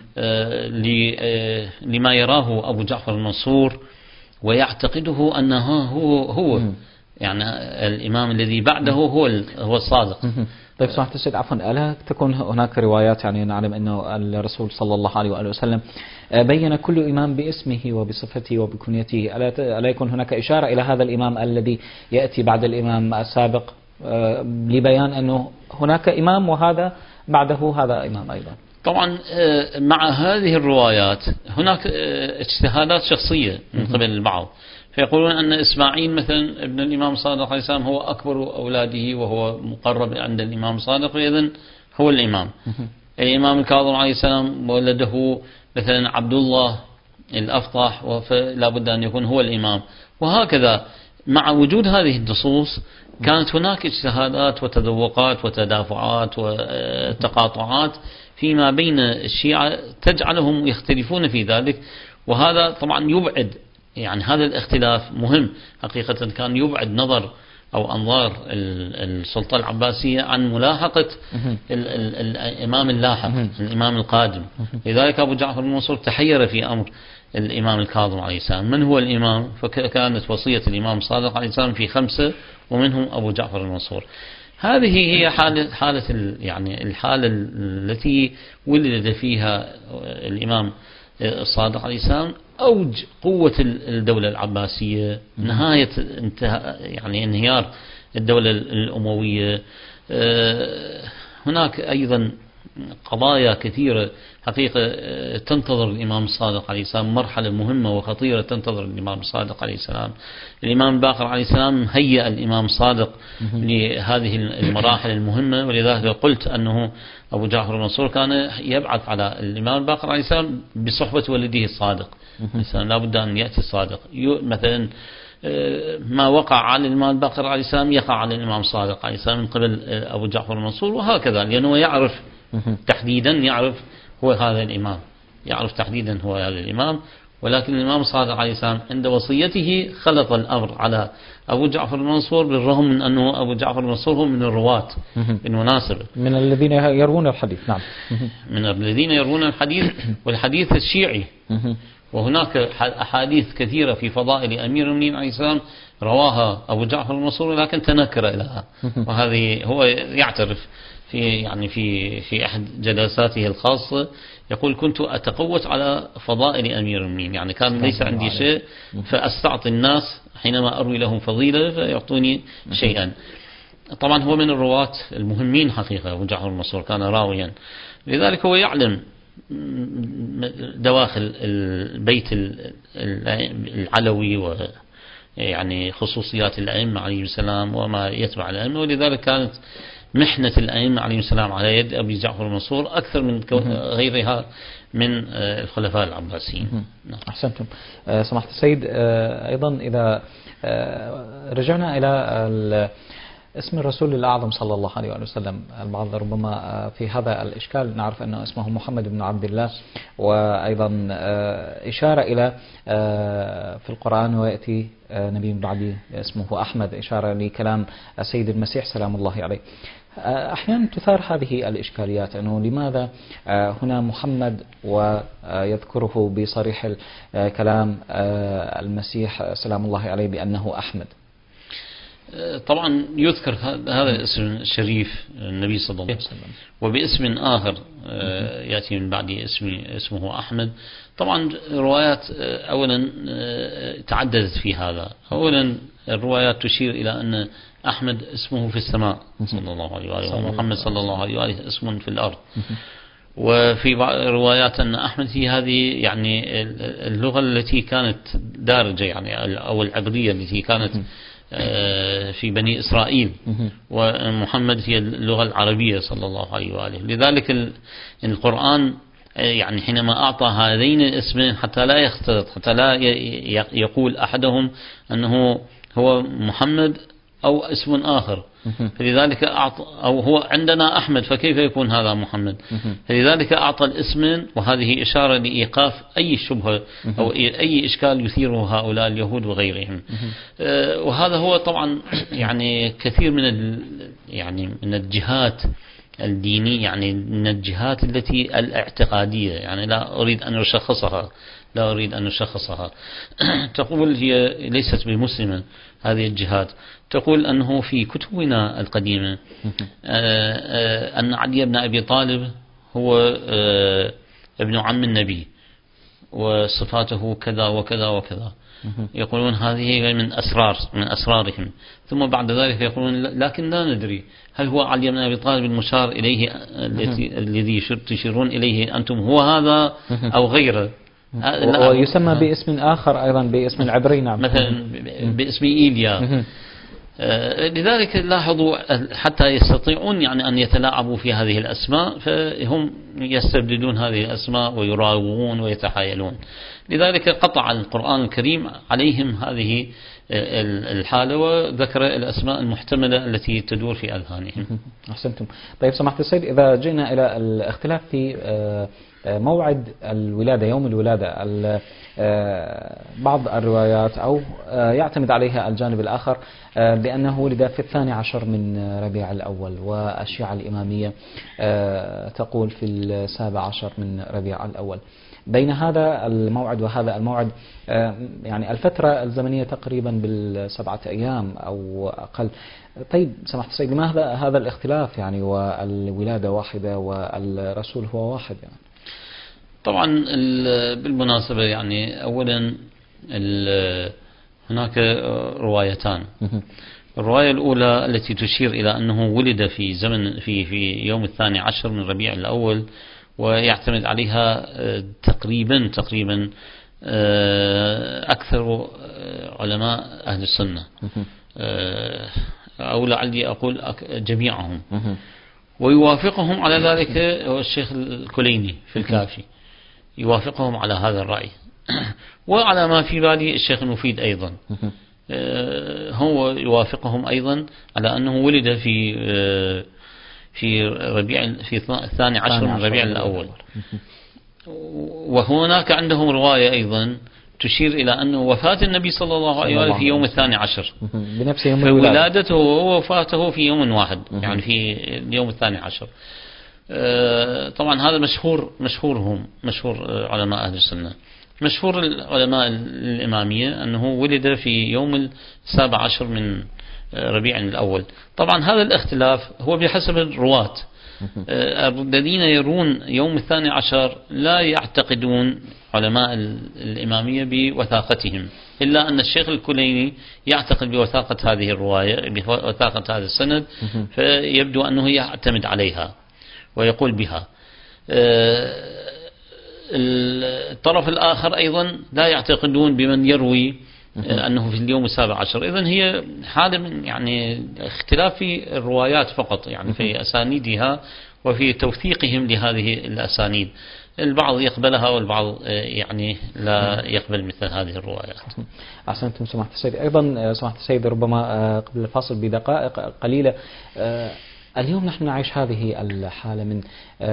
لما يراه أبو جعفر المنصور ويعتقده أنه هو يعني الإمام الذي بعده هو الصادق. طيب سماحة السيد، عفوا، ألا تكون هناك روايات؟ يعني نعلم أنه الرسول صلى الله عليه وآله وسلم بين كل إمام باسمه وبصفته وبكنيته، ألا يكون هناك إشارة إلى هذا الإمام الذي يأتي بعد الإمام السابق لبيان أنه هناك إمام وهذا بعده هذا إمام أيضا؟ طبعا مع هذه الروايات هناك اجتهادات شخصية من قبل البعض، فيقولون أن إسماعيل مثلا ابن الإمام الصادق عليه السلام هو أكبر أولاده وهو مقرب عند الإمام الصادق، وإذن هو الإمام. الإمام الكاظم عليه السلام ولده مثلا عبد الله الأفطح، فلا بد أن يكون هو الإمام. وهكذا مع وجود هذه النصوص كانت هناك اجتهادات وتذوقات وتدافعات وتقاطعات فيما بين الشيعة تجعلهم يختلفون في ذلك. وهذا طبعا يبعد، يعني هذا الاختلاف مهم حقيقة، كان يبعد نظر أو أنظار السلطة العباسية عن ملاحقة الإمام اللاحق الإمام القادم. لذلك أبو جعفر المنصور تحير في أمر الإمام الكاظم عليه السلام. من هو الإمام؟ فكانت وصية الإمام الصادق عليه السلام في 5 ومنهم أبو جعفر المنصور. هذه هي حالة يعني الحالة التي ولد فيها الإمام الصادق عليه السلام، أوج قوة الدولة العباسية، نهاية يعني انهيار الدولة الأموية. هناك أيضا قضايا كثيرة حقيقة تنتظر الإمام الصادق عليه السلام، مرحلة مهمة وخطيرة تنتظر الإمام الصادق عليه السلام. الإمام الباقر عليه السلام هيأ الإمام الصادق لهذه المراحل المهمة، ولذلك قلت أنه أبو جعفر المنصور كان يبعث على الإمام الباقر عليه السلام بصحبة ولده الصادق. لا بد أن يأتي الصادق، مثلا ما وقع على الإمام الباقر عليه السلام يقع على الإمام الصادق عليه السلام من قبل أبو جعفر المنصور، وهكذا، لأنه يعرف تحديدا، يعرف هو هذا الإمام، يعرف تحديدا هو هذا الإمام. ولكن الإمام الصادق عليه السلام عند وصيته خلط الأمر على أبو جعفر المنصور، بالرغم من أنه أبو جعفر المنصور هو من الرواة بالمناسبة، من الذين يروون الحديث. نعم، من الذين يروون الحديث، والحديث الشيعي. وهناك أحاديث كثيرة في فضائل أمير المؤمنين عليه السلام رواها أبو جعفر المنصور لكن تنكر لها. وهذه هو يعترف في أحد جلساته الخاصة يقول: كنت أتقوت على فضائل أمير المؤمنين، يعني كان ليس عندي شيء فأستعطي الناس حينما أروي لهم فضيلة فيعطوني شيئا. طبعا هو من الرواة المهمين حقيقة، أبو جعفر المنصور كان راويا، لذلك هو يعلم دواخل البيت العلوي و يعني خصوصيات الأئمة عليهم السلام وما يتبع الأئمة. ولذلك كانت محنة الأئمة عليهم السلام على يد أبي جعفر المنصور أكثر من غيرها من الخلفاء العباسيين. أحسنتم. سماحة السيد، أيضا إذا رجعنا إلى اسم الرسول الأعظم صلى الله عليه وسلم، البعض ربما في هذا الإشكال، نعرف أنه اسمه محمد بن عبد الله، وأيضا إشارة إلى في القرآن ويأتي نبي بعدي اسمه أحمد، إشارة لكلام السيد المسيح سلام الله عليه. أحيانا تثار هذه الإشكاليات، أنه لماذا هنا محمد ويذكره بصريح كلام المسيح سلام الله عليه بأنه أحمد؟ طبعا يذكر هذا الاسم الشريف النبي صلى الله عليه وسلم، وباسم آخر يأتي من بعد اسمه أحمد. طبعا روايات أولا تعددت في هذا. أولا الروايات تشير إلى أن أحمد اسمه في السماء صلى الله عليه وآله، ومحمد صلى الله عليه وآله اسم في الأرض. وفي روايات أن أحمد هي هذه يعني اللغة التي كانت دارجة، يعني أو العبرية التي كانت في بني إسرائيل، ومحمد هي اللغة العربية صلى الله عليه وآله. لذلك القرآن يعني حينما أعطى هذين الاسمين حتى لا يختلط، حتى لا يقول أحدهم أنه هو محمد أو اسم آخر، فلذلك أعطى، أو هو عندنا أحمد فكيف يكون هذا محمد؟ فلذلك أعطى الاسم، وهذه إشارة لإيقاف أي شبهة أو أي إشكال يثيره هؤلاء اليهود وغيرهم. وهذا هو طبعا يعني كثير من الجهات الدينية، يعني من الجهات التي الاعتقادية، يعني لا أريد أن أشخصها تقول هي ليست بمسلمة. هذه الجهات تقول أنه في كتبنا القديمة أن علي بن أبي طالب هو ابن عم النبي وصفاته كذا وكذا وكذا. يقولون هذه من أسرارهم. ثم بعد ذلك يقولون لكن لا ندري هل هو علي بن أبي طالب المشار إليه الذي تشيرون إليه أنتم هو هذا أو غيره، ويسمى باسم آخر أيضا، باسم عبري. نعم، مثلا باسم إيليا. لذلك لاحظوا حتى يستطيعون يعني أن يتلاعبوا في هذه الأسماء، فهم يستبدلون هذه الأسماء ويراوغون ويتحايلون. لذلك قطع القرآن الكريم عليهم هذه الحالة، وذكر الأسماء المحتملة التي تدور في أذهانهم. أحسنتم. طيب سماحة السيد، إذا جئنا إلى الاختلاف في موعد الولادة، يوم الولادة، بعض الروايات أو يعتمد عليها الجانب الآخر بأنه ولد في 12 من ربيع الأول، والشيعة الإمامية تقول في 17 من ربيع الأول. بين هذا الموعد وهذا الموعد يعني الفترة الزمنية تقريبا بالسبعة أيام أو أقل. طيب سماحة السيد، لماذا هذا الاختلاف يعني والولادة واحدة والرسول هو واحد يعني؟ طبعا بالمناسبة يعني أولا هناك روايتان. الرواية الأولى التي تشير إلى أنه ولد في زمن في يوم 12 من ربيع الأول، ويعتمد عليها تقريبا أكثر علماء أهل السنة، أو لعلي أقول جميعهم، ويوافقهم على ذلك الشيخ الكليني في الكافي، يوافقهم على هذا الرأي، وعلى ما في بالي الشيخ المفيد أيضا هو يوافقهم أيضا على أنه ولد في 12 من ربيع الأول. وهناك عندهم رواية أيضا تشير إلى أن وفاة النبي صلى الله عليه وسلم في يوم 12 بنفس يوم فولادته ووفاته في يوم واحد، يعني في اليوم 12. طبعا هذا مشهور علماء أهل السنة. مشهور العلماء الإمامية أنه ولد في يوم 17 من ربيع الأول. طبعا هذا الاختلاف هو بحسب الرواة. الذين يرون يوم 12 لا يعتقدون علماء الإمامية بوثاقتهم، إلا أن الشيخ الكليني يعتقد بوثاقة هذه الرواية، بوثاقة هذا السند، فيبدو أنه يعتمد عليها ويقول بها. الطرف الآخر أيضا لا يعتقدون بمن يروي أنه في اليوم 17. إذن هي حالة من يعني اختلاف في الروايات فقط، يعني في أسانيدها وفي توثيقهم لهذه الأسانيد. البعض يقبلها والبعض يعني لا يقبل مثل هذه الروايات. أحسنتم سماحة السيد. أيضا سماحة السيد، ربما قبل الفاصل بدقائق قليلة، اليوم نحن نعيش هذه الحالة من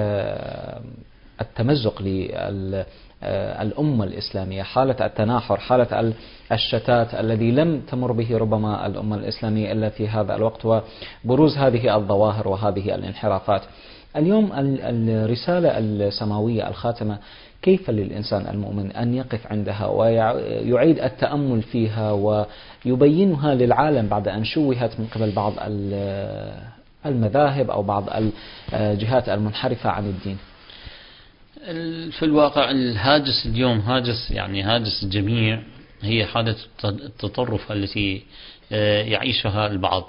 التمزق للأمة الإسلامية، حالة التناحر، حالة الشتات الذي لم تمر به ربما الأمة الإسلامية إلا في هذا الوقت، وبروز هذه الظواهر وهذه الانحرافات. اليوم الرسالة السماوية الخاتمة كيف للإنسان المؤمن أن يقف عندها ويعيد التأمل فيها ويبينها للعالم بعد أن شوهت من قبل بعض المذاهب أو بعض الجهات المنحرفة عن الدين؟ في الواقع الهاجس اليوم هاجس الجميع هي حالة التطرف التي يعيشها البعض.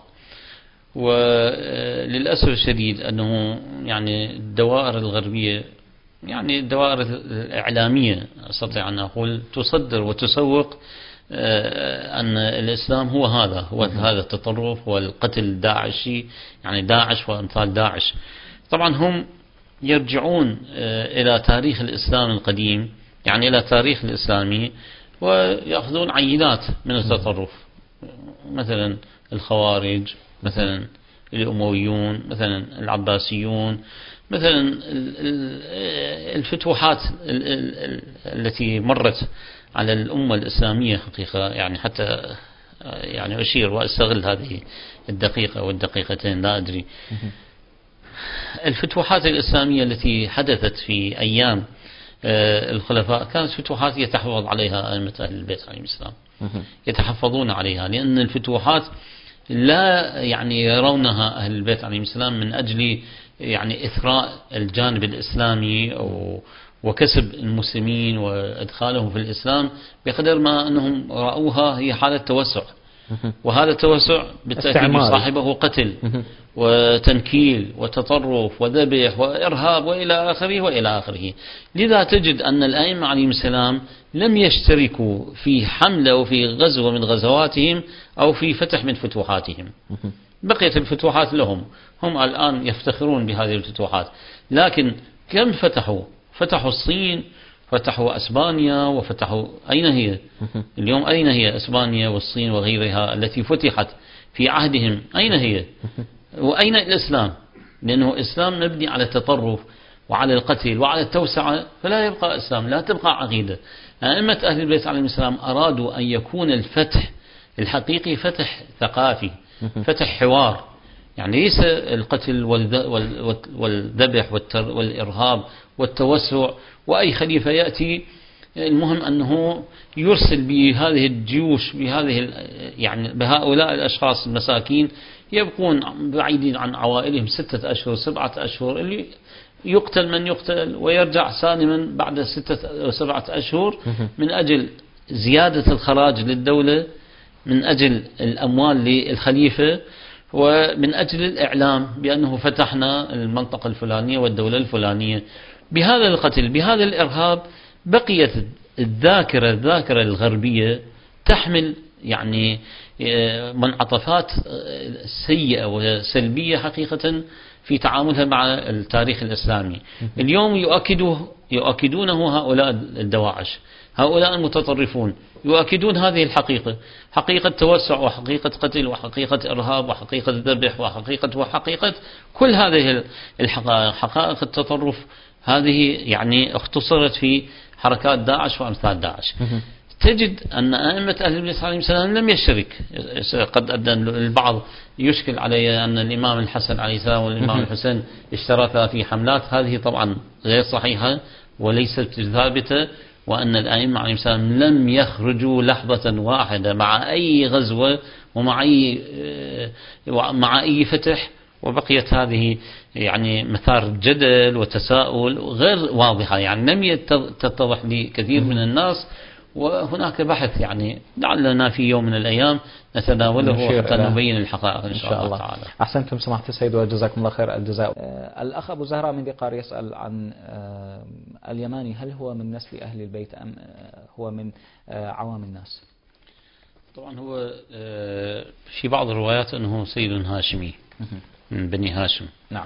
وللأسف الشديد أنه يعني الدوائر الغربية، يعني الدوائر الإعلامية أستطيع أن أقول، تصدر وتسوق أن الإسلام هو هذا التطرف والقتل الداعشي، يعني داعش وأمثال داعش. طبعا هم يرجعون إلى تاريخ الإسلام القديم، يعني إلى تاريخ الإسلامي، ويأخذون عينات من التطرف، مثلا الخوارج، مثلا الأمويون، مثلا العباسيون، مثلا الفتوحات التي مرت على الأمة الإسلامية حقيقة. يعني حتى يعني أشير وأستغل هذه الدقيقة والدقيقتين، لا أدري، الفتوحات الإسلامية التي حدثت في أيام الخلفاء كانت فتوحات يتحفظ عليها أئمة أهل البيت عليهم السلام، يتحفظون عليها، لأن الفتوحات لا يعني يرونها أهل البيت عليهم السلام من أجل يعني إثراء الجانب الإسلامي وكسب المسلمين وإدخالهم في الإسلام، بقدر ما أنهم رأوها هي حالة توسع، وهذا التوسع بالتأكيد صاحبه قتل وتنكيل وتطرف وذبح وإرهاب وإلى آخره. لذا تجد أن الأئمة عليهم السلام لم يشتركوا في حملة وفي غزوة من غزواتهم أو في فتح من فتوحاتهم. بقيت الفتوحات لهم، هم الآن يفتخرون بهذه الفتوحات، لكن كم فتحوا الصين، فتحوا أسبانيا، وفتحوا أين هي اليوم؟ أين هي أسبانيا والصين وغيرها التي فتحت في عهدهم؟ أين هي؟ وأين الإسلام؟ لأنه الإسلام مبني على التطرف وعلى القتل وعلى التوسعة، فلا يبقى إسلام، لا تبقى عقيدة. أئمة أهل البيت عليهم السلام أرادوا أن يكون الفتح الحقيقي فتح ثقافي، فتح حوار، يعني ليس القتل والذبح والإرهاب والتوسع، وأي خليفة يأتي المهم أنه يرسل بهذه الجيوش يعني بهؤلاء الأشخاص المساكين يبقون بعيدين عن عوائلهم 6 أشهر 7 أشهر، اللي يقتل من يقتل ويرجع سالما بعد 6 أو 7 أشهر، من أجل زيادة الخراج للدولة، من أجل الأموال للخليفة، ومن أجل الإعلام بأنه فتحنا المنطقة الفلانية والدولة الفلانية. بهذا القتل بهذا الإرهاب بقيت الذاكرة الغربية تحمل يعني منعطفات سيئة وسلبية حقيقة في تعاملها مع التاريخ الإسلامي. اليوم يؤكدونه هؤلاء الدواعش، هؤلاء المتطرفون يؤكدون هذه الحقيقة، حقيقة توسع وحقيقة قتل وحقيقة إرهاب وحقيقة ذبح وحقيقة كل هذه الحقائق. حقائق التطرف هذه يعني اختصرت في حركات داعش وأمثال داعش. تجد أن أئمة أهل البيت عليهم السلام لم يشترك. قد أدى البعض يشكل علي أن الإمام الحسن عليه السلام والإمام الحسين اشتركا في حملات، هذه طبعا غير صحيحة وليست ثابتة، وأن الأئمة عليهم السلام لم يخرجوا لحظة واحدة مع أي غزوة ومع أي فتح، وبقيت هذه يعني مثار جدل وتساؤل غير واضحة، يعني لم تتضح لكثير من الناس. وهناك بحث يعني لعلنا في يوم من الأيام نتناوله حتى نبين الحقائق إن شاء الله تعالى. أحسنتم سماحة السيد وجزاكم الله خير الجزاء. الأخ أبو زهراء من دقار يسأل عن اليماني، هل هو من نسل أهل البيت أم هو من عوام الناس؟ طبعا هو في بعض الروايات أنه سيد هاشمي من بني هاشم. نعم.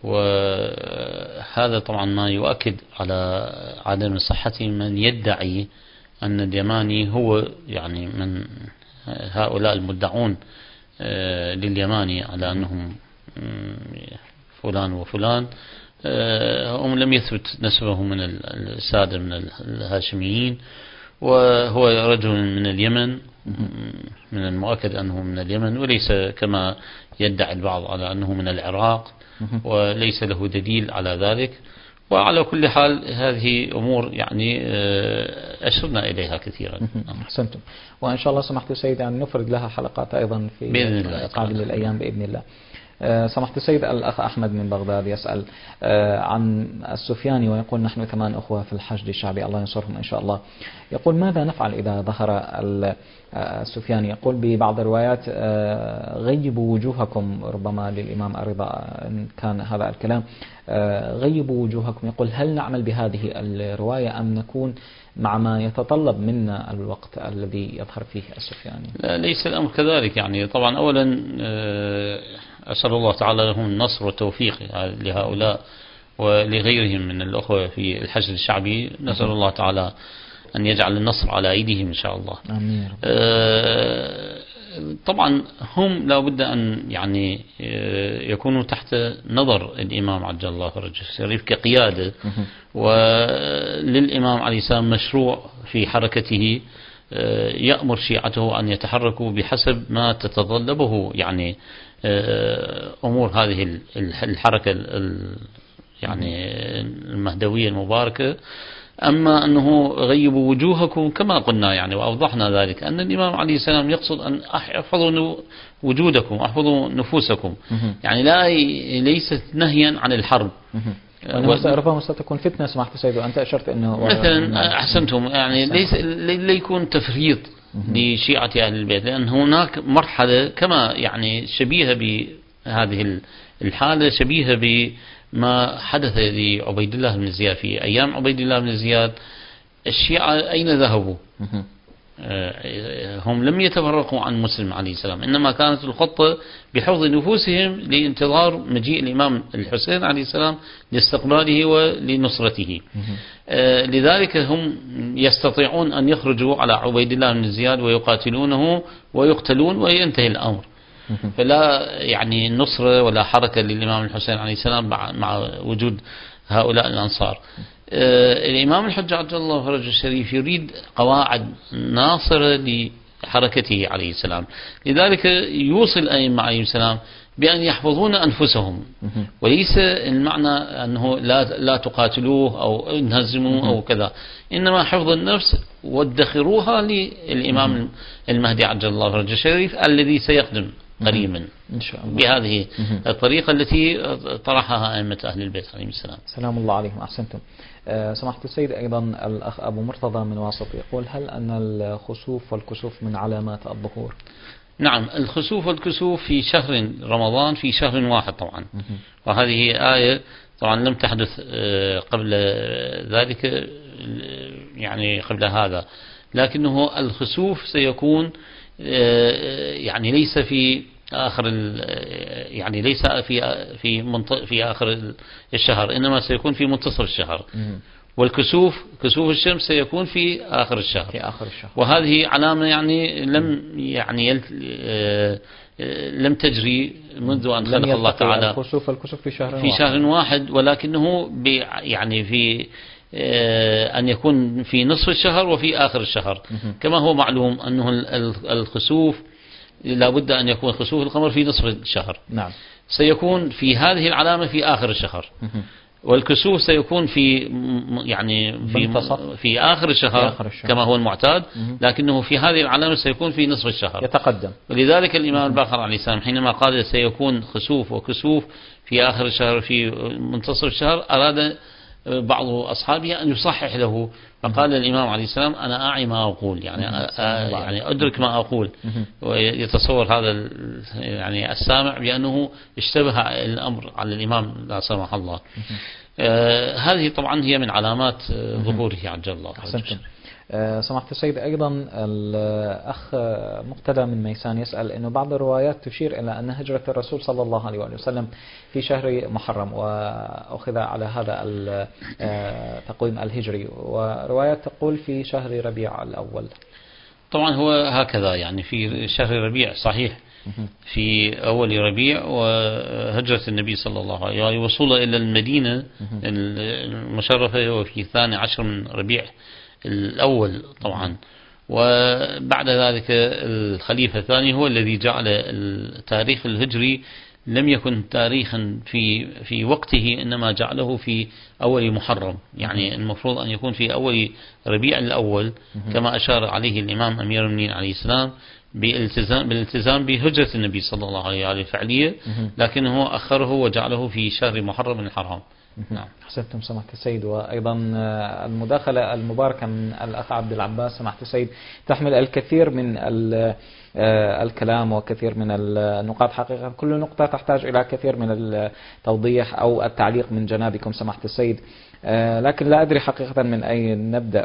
وهذا طبعا ما يؤكد على عدم صحته من يدعي أن اليماني هو يعني من هؤلاء المدعون لليماني على أنهم فلان وفلان. هم لم يثبت نسبه من السادة من الهاشميين، وهو رجل من اليمن، من المؤكد أنه من اليمن، وليس كما يدعي البعض على أنه من العراق، وليس له دليل على ذلك. وعلى كل حال هذه أمور يعني أشرنا إليها كثيرا. أحسنتم. وإن شاء الله سمحت السيد أن نفرد لها حلقات أيضا في قادم الأيام بإذن الله. سمحت السيد الأخ أحمد من بغداد يسأل عن السفياني ويقول نحن 8 أخوة في الحشد الشعبي الله ينصرهم إن شاء الله. يقول ماذا نفعل إذا ظهر السفياني؟ يقول ببعض الروايات غيبوا وجوهكم، ربما للإمام الرضا إن كان هذا الكلام، غيبوا وجوهكم. يقول هل نعمل بهذه الرواية أم نكون مع ما يتطلب منا الوقت الذي يظهر فيه السفياني؟ لا، ليس الأمر كذلك. يعني طبعا أولا أسأل الله تعالى لهم النصر والتوفيق لهؤلاء ولغيرهم من الأخوة في الحشد الشعبي. نسأل الله تعالى أن يجعل النصر على أيديهم إن شاء الله. آمين. طبعا هم لا بد أن يعني يكونوا تحت نظر الإمام عجل الله فرجه الشريف كقيادة، وللإمام عليه السلام مشروع في حركته يأمر شيعته أن يتحركوا بحسب ما تتطلبه يعني أمور هذه الحركة يعني المهدوية المباركة. أما أنه غيبوا وجوهكم كما قلنا يعني وأوضحنا ذلك، أن الإمام عليه السلام يقصد أن احفظوا وجودكم، احفظوا نفوسكم، يعني ليست نهيا عن الحرب. ربما ستكون فتنة سمحت سيد، وأنت أشرت أنه مثلا أحسنتم يعني ليس ليكون تفريط لشيعة أهل البيت، لأن هناك مرحلة كما يعني شبيهة بهذه الحالة، شبيهة بما حدث لعبيد الله بن زياد في أيام عبيد الله بن زياد. الشيعة أين ذهبوا؟ هم لم يتفرقوا عن مسلم عليه السلام، إنما كانت الخطة بحفظ نفوسهم لانتظار مجيء الإمام الحسين عليه السلام لاستقباله ولنصرته. لذلك هم يستطيعون أن يخرجوا على عبيد الله بن زياد ويقاتلونه ويقتلون وينتهي الأمر. فلا يعني نصرة ولا حركة للإمام الحسين عليه السلام مع وجود هؤلاء الأنصار. الإمام الحجة عجل الله فرجه الشريف يريد قواعد ناصرة لحركته عليه السلام، لذلك يوصل الأئمة عليه السلام بأن يحفظون أنفسهم، وليس المعنى أنه لا تقاتلوه أو انهزموا أو كذا، إنما حفظ النفس وادخروها للإمام المهدي عجل الله فرجه الشريف الذي سيقدم قريبا إن شاء الله بهذه الطريقة التي طرحها أئمة أهل البيت عليهم السلام. سلام الله عليهم. أحسنتم. سماحة السيد، أيضا الأخ أبو مرتضى من واسط يقول: هل أن الخسوف والكسوف من علامات الظهور؟ نعم، الخسوف والكسوف في شهر رمضان في شهر واحد طبعا، وهذه آية طبعا لم تحدث قبل ذلك، يعني قبل هذا، لكنه الخسوف سيكون يعني ليس في آخر يعني ليس في آخر الشهر، إنما سيكون في منتصف الشهر. والكسوف كسوف الشمس سيكون في آخر الشهر. وهذه علامة يعني لم تجري منذ أن خلق الله تعالى الكسوف في شهر واحد، ولكنه يعني في أن يكون في نصف الشهر وفي آخر الشهر، كما هو معلوم أنه الخسوف لا بد أن يكون خسوف القمر في نصف الشهر. نعم. سيكون في هذه العلامة في آخر الشهر، والكسوف سيكون في آخر الشهر كما هو المعتاد، لكنه في هذه العلامة سيكون في نصف الشهر يتقدم. ولذلك الإمام الباقر عليه السلام حينما قال سيكون خسوف وكسوف في آخر الشهر في منتصف الشهر، أراد بعض أصحابه أن يصحح له، فقال الإمام عليه السلام: أنا أعي ما أقول، يعني أدرك ما أقول. ويتصور هذا يعني السامع بأنه اشتبه الأمر على الإمام لا سمح الله. هذه طبعا هي من علامات ظهوره عجل الله. سماحة السيد، أيضا الأخ مقتدى من ميسان يسأل أنه بعض الروايات تشير إلى أن هجرة الرسول صلى الله عليه وسلم في شهر محرم وأخذ على هذا التقويم الهجري، وروايات تقول في شهر ربيع الأول. طبعا هو هكذا، يعني في شهر ربيع صحيح، في أول ربيع، وهجرة النبي صلى الله عليه وسلم وصوله إلى المدينة المشرفة وفي 12 من ربيع الأول طبعا. وبعد ذلك الخليفة الثاني هو الذي جعل التاريخ الهجري لم يكن تاريخا في وقته، إنما جعله في أول محرم، يعني المفروض أن يكون في أول ربيع الأول، كما أشار عليه الإمام أمير المؤمنين عليه السلام بالالتزام بهجرة النبي صلى الله عليه وسلم الفعلية، لكنه أخره وجعله في شهر محرم الحرام. نعم. أحسنتم سماحة السيد. وأيضا المداخلة المباركة من الأخ عبد العباس سماحة السيد تحمل الكثير من الكلام وكثير من النقاط، حقيقة كل نقطة تحتاج إلى كثير من التوضيح أو التعليق من جنابكم سماحة السيد، لكن لا أدري حقيقة من أين نبدأ.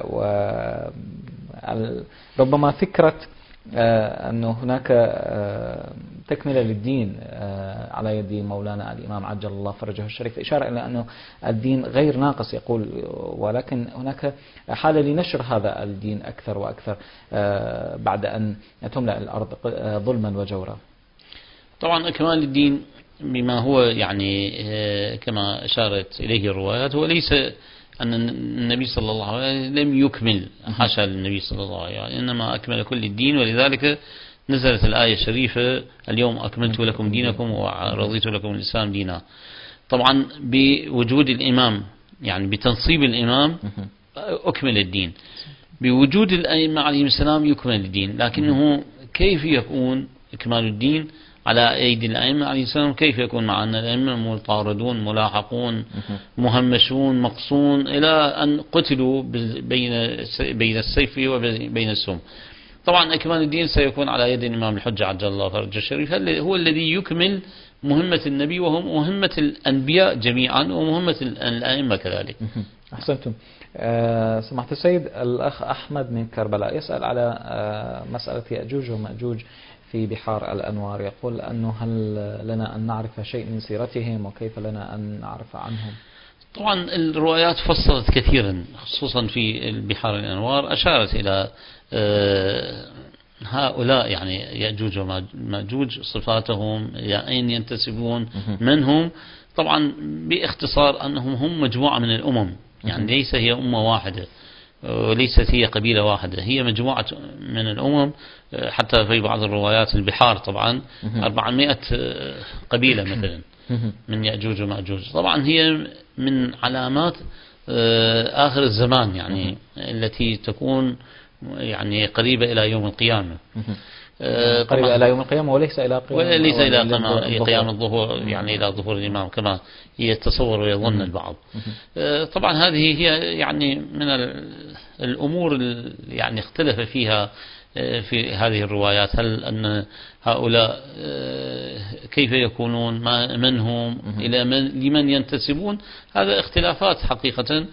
ربما فكرة أنه هناك تكملة للدين على يد مولانا الإمام عجل الله فرجه الشريف، إشارة إلى أنه الدين غير ناقص يقول، ولكن هناك حالة لنشر هذا الدين أكثر وأكثر بعد أن تملأ الأرض ظلما وجورا. طبعا إكمال الدين بما هو يعني كما أشارت إليه الروايات، هو ليس أن النبي صلى الله عليه وسلم لم يكمل، حاشا للنبي صلى الله عليه وسلم، إنما أكمل كل الدين، ولذلك نزلت الآية الشريفة: اليوم أكملت لكم دينكم ورضيت لكم الإسلام دينا. طبعا بوجود الإمام، يعني بتنصيب الإمام أكمل الدين، بوجود الأئمة عليهم السلام يكمل الدين، لكنه كيف يكون إكمال الدين على أيدي الأئمة عليه السلام؟ كيف يكون مع أن الأئمة مطاردون ملاحقون مهمشون مقصون إلى أن قتلوا بين السيف وبين السم؟ طبعا إكمال الدين سيكون على يد الإمام الحجة عجل الله فرجه الشريف، هو الذي يكمل مهمة النبي وهم مهمة الأنبياء جميعا ومهمة الأئمة كذلك. أحسنتم. سماحة السيد، الأخ أحمد من كربلاء يسأل على مسألة يأجوج ومأجوج في بحار الأنوار، يقول أنه هل لنا أن نعرف شيء من سيرتهم وكيف لنا أن نعرف عنهم؟ طبعا الروايات فصلت كثيرا، خصوصا في بحار الأنوار أشارت إلى هؤلاء، يعني يأجوج ومأجوج، صفاتهم، إلى أين ينتسبون، من هم. طبعا باختصار أنهم هم مجموعة من الأمم، يعني ليس هي أمة واحدة، وليست هي قبيلة واحدة، هي مجموعة من الأمم. حتى في بعض الروايات البحار طبعا 400 قبيلة مثلا من يأجوج ومأجوج. طبعا هي من علامات آخر الزمان يعني التي تكون يعني قريبة إلى يوم القيامة. قريبة إلى يوم القيامة وليس إلى قيام الظهور، يعني إلى ظهور الإمام كما يتصور ويظن البعض. طبعا هذه هي يعني من الأمور يعني اختلف فيها في هذه الروايات. هل أن هؤلاء كيف يكونون، من هم، إلى لمن ينتسبون، هذا اختلافات حقيقة.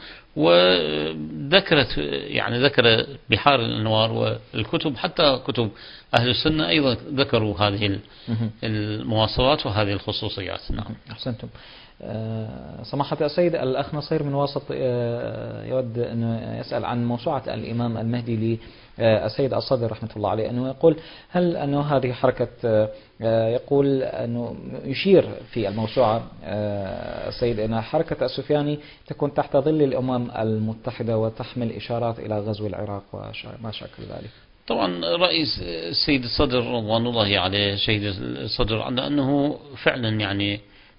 وذكرت يعني ذكر بحار الأنوار والكتب، حتى كتب أهل السنة أيضا ذكروا هذه المواصفات وهذه الخصوصيات. نعم. أحسنتم. سماحة السيد، الأخ نصير من واسط يود أن يسأل عن موسوعة الإمام المهدي للسيد الصدر رحمة الله عليه، أنه يقول هل أنه هذه حركة، يقول أنه يشير في الموسوعة السيد أن حركة السفياني تكون تحت ظل الأمم المتحدة وتحمل إشارات إلى غزو العراق وما شاكل ذلك. طبعا رئيس السيد الصدر رضوان الله عليه، شهيد الصدر، عند أنه فعلا يعني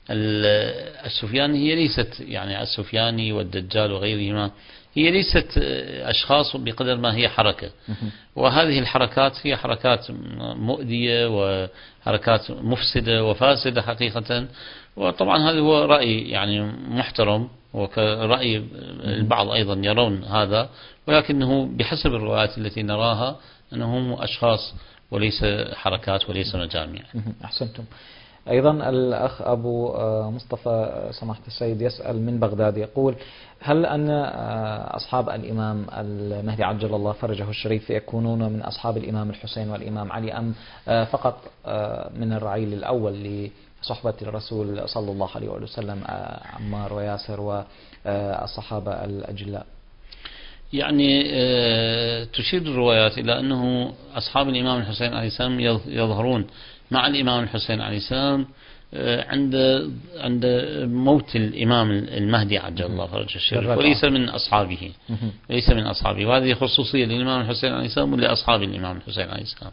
السفياني هي ليست يعني السفياني والدجال وغيرهما هي ليست أشخاص بقدر ما هي حركة. وهذه الحركات هي حركات مؤذية وحركات مفسدة وفاسدة حقيقة. وطبعا هذا هو رأي يعني محترم، وكرأي البعض أيضا يرون هذا، ولكنه بحسب الروايات التي نراها أنهم أشخاص وليس حركات وليس مجامع. أحسنتم. أيضا الأخ أبو مصطفى سماحة السيد يسأل من بغداد، يقول هل أن أصحاب الإمام المهدي عجل الله فرجه الشريف يكونون من أصحاب الإمام الحسين والإمام علي، أم فقط من الرعيل الأول لصحبة الرسول صلى الله عليه وسلم عمار وياسر والصحابة الأجلاء؟ يعني تشير الروايات إلى أنه أصحاب الإمام الحسين عليه السلام يظهرون مع الإمام الحسين عليه السلام عند موت الإمام المهدي عجل الله فرجه الشريف، وليس من أصحابه، ليس من أصحابه. وهذه خصوصية للإمام الحسين عليه السلام ولأصحاب الإمام الحسين عليه السلام.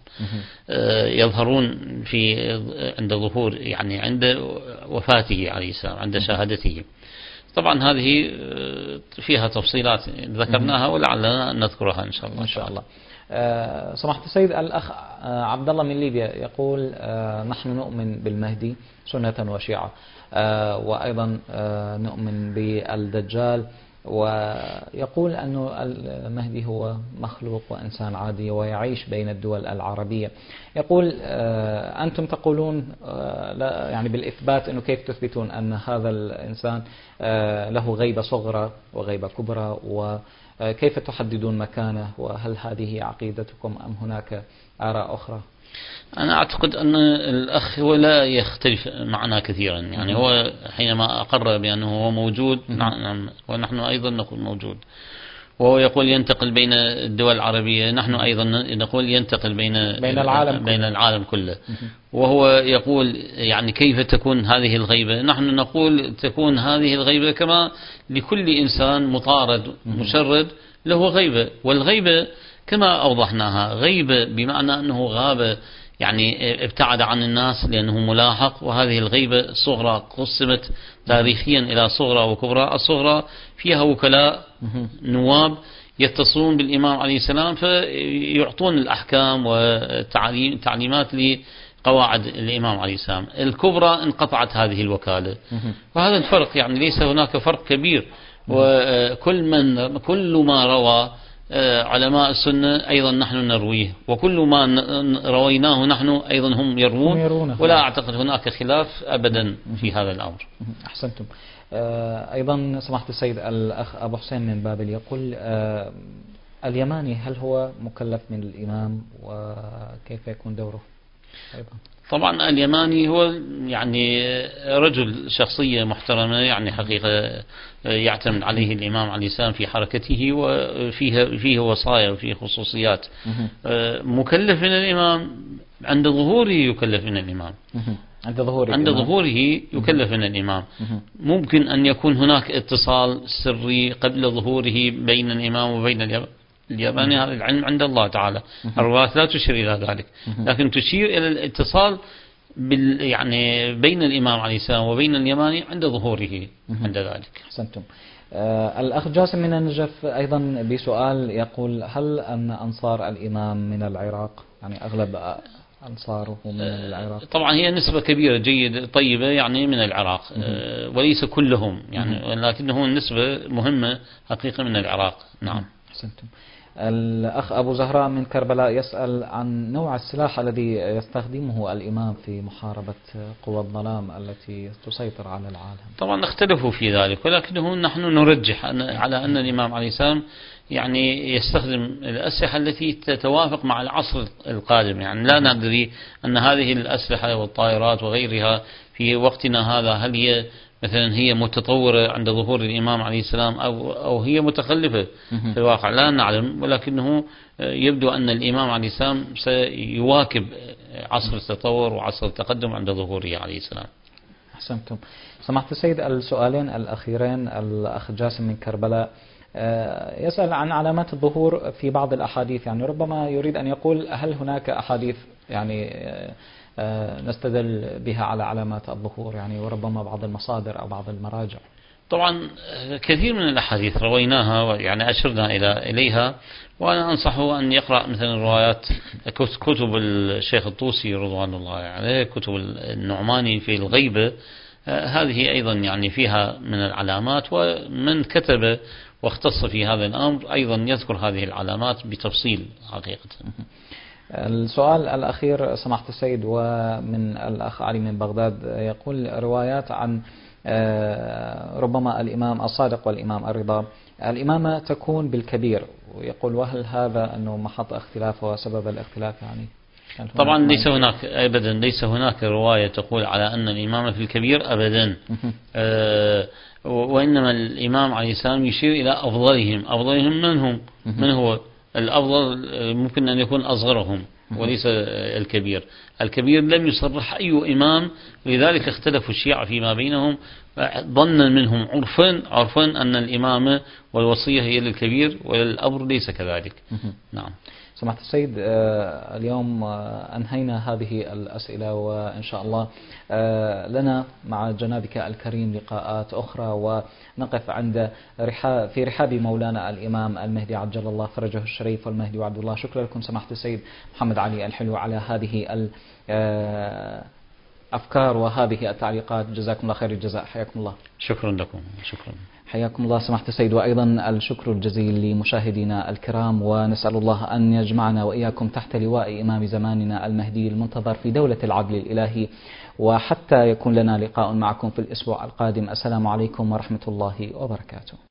يظهرون عند ظهور يعني عند وفاته عليه السلام، عند شهادته. طبعا هذه فيها تفصيلات ذكرناها ولعلنا نذكرها إن شاء الله. إن شاء الله. سماحة السيد، الأخ عبد الله من ليبيا يقول نحن نؤمن بالمهدي سنة وشيعة، وأيضا نؤمن بالدجال، ويقول أن المهدي هو مخلوق وإنسان عادي ويعيش بين الدول العربية. يقول أنتم تقولون يعني بالإثبات أنه كيف تثبتون أن هذا الإنسان له غيبة صغرى وغيبة كبرى، وكيف تحددون مكانه، وهل هذه عقيدتكم أم هناك آراء أخرى؟ أنا أعتقد أن الأخ هو لا يختلف معنا كثيرا، يعني هو حينما أقر بأنه هو موجود ونحن أيضا نقول موجود، وهو يقول ينتقل بين الدول العربية، نحن أيضا نقول ينتقل بين العالم كله. وهو يقول يعني كيف تكون هذه الغيبة، نحن نقول تكون هذه الغيبة كما لكل إنسان مطارد مشرد له غيبة، والغيبة كما أوضحناها غيبة بمعنى أنه غاب، يعني ابتعد عن الناس لأنه ملاحق. وهذه الغيبة صغرى قسمت تاريخيا إلى صغرى وكبرى. الصغرى فيها وكلاء نواب يتصلون بالإمام عليه السلام فيعطون الأحكام والتعليمات لقواعد الإمام عليه السلام. الكبرى انقطعت هذه الوكالة، وهذا الفرق، يعني ليس هناك فرق كبير. وكل ما روى علماء السنة أيضا نحن نرويه، وكل ما رويناه نحن أيضا هم يروون، ولا أعتقد هناك خلاف أبدا في هذا الأمر. أحسنتم. أيضا سماحة السيد الأخ أبو حسين من بابل يقول اليماني هل هو مكلف من الإمام، وكيف يكون دوره أيضا؟ طبعا اليماني هو يعني رجل شخصية محترمة، يعني حقيقة يعتمد عليه الإمام عليه السلام في حركته، وفيه وصايا وفيه خصوصيات. مكلف من الإمام عند ظهوره، يكلف من الإمام عند ظهوره يكلف من الإمام. ممكن أن يكون هناك اتصال سري قبل ظهوره بين الإمام وبين اليماني، هذا العلم عند الله تعالى، الروايات لا تشير إلى ذلك، لكن تشير إلى الاتصال يعني بين الإمام عليه السلام وبين اليماني عند ظهوره عند ذلك. أحسنتم. الأخ جاسم من النجف أيضا بسؤال يقول: هل أن أنصار الإمام من العراق؟ يعني أغلب أنصاره من العراق. طبعا هي نسبة كبيرة جيدة طيبة يعني من العراق، وليس كلهم يعني، لكنه نسبة مهمة حقيقة من العراق. نعم. أحسنتم. الأخ أبو زهراء من كربلاء يسأل عن نوع السلاح الذي يستخدمه الإمام في محاربة قوى الظلام التي تسيطر على العالم. طبعا اختلفوا في ذلك، ولكنه نحن نرجح على أن الإمام عليه السلام يعني يستخدم الأسلحة التي تتوافق مع العصر القادم. يعني لا ندري أن هذه الأسلحة والطائرات وغيرها في وقتنا هذا هل هي مثلا هي متطورة عند ظهور الإمام عليه السلام أو هي متخلفة في الواقع، لا نعلم، ولكنه يبدو أن الإمام عليه السلام سيواكب عصر التطور وعصر التقدم عند ظهوره عليه السلام. أحسنتم. سماحة السيد، السؤالين الأخيرين، الأخ جاسم من كربلاء يسأل عن علامات الظهور في بعض الأحاديث، يعني ربما يريد أن يقول: هل هناك أحاديث يعني نستدل بها على علامات الظهور، يعني وربما بعض المصادر أو بعض المراجع؟ طبعا كثير من الأحاديث رويناها يعني أشرنا إليها، وأنا أنصحه أن يقرأ مثلا روايات كتب الشيخ الطوسي رضوان الله عليه، كتب النعماني في الغيبة، هذه أيضا يعني فيها من العلامات، ومن كتب واختص في هذا الأمر أيضا يذكر هذه العلامات بتفصيل حقيقة. السؤال الأخير سماحة السيد ومن الأخ علي من بغداد يقول: روايات عن ربما الإمام الصادق والإمام الرضا، الإمامة تكون بالكبير، ويقول: وهل هذا أنه محط اختلاف وسبب الاختلاف؟ يعني طبعا ليس هناك أبدا، ليس هناك رواية تقول على أن الإمامة في الكبير أبدا، وإنما الإمام عليه السلام يشير إلى أفضلهم. أفضلهم من هم؟ من هو الأفضل؟ ممكن أن يكون أصغرهم وليس الكبير. الكبير لم يصرح أي إمام، لذلك اختلفوا الشيعة فيما بينهم ظنا منهم عرفا أن الإمامة والوصية هي للكبير وللأمر ليس كذلك. نعم. سماحة السيد، اليوم أنهينا هذه الأسئلة، وإن شاء الله لنا مع جنابك الكريم لقاءات أخرى، ونقف عند في رحاب مولانا الإمام المهدي عجل الله فرجه الشريف والمهدي وعبد الله. شكرا لكم سماحة السيد محمد علي الحلو على هذه الأفكار وهذه التعليقات، جزاكم الله خير الجزاء. حياكم الله. شكرا لكم. شكرا. حياكم الله سماحة السيد، وأيضا الشكر الجزيل لمشاهدينا الكرام، ونسأل الله أن يجمعنا وإياكم تحت لواء إمام زماننا المهدي المنتظر في دولة العدل الإلهي، وحتى يكون لنا لقاء معكم في الأسبوع القادم. السلام عليكم ورحمة الله وبركاته.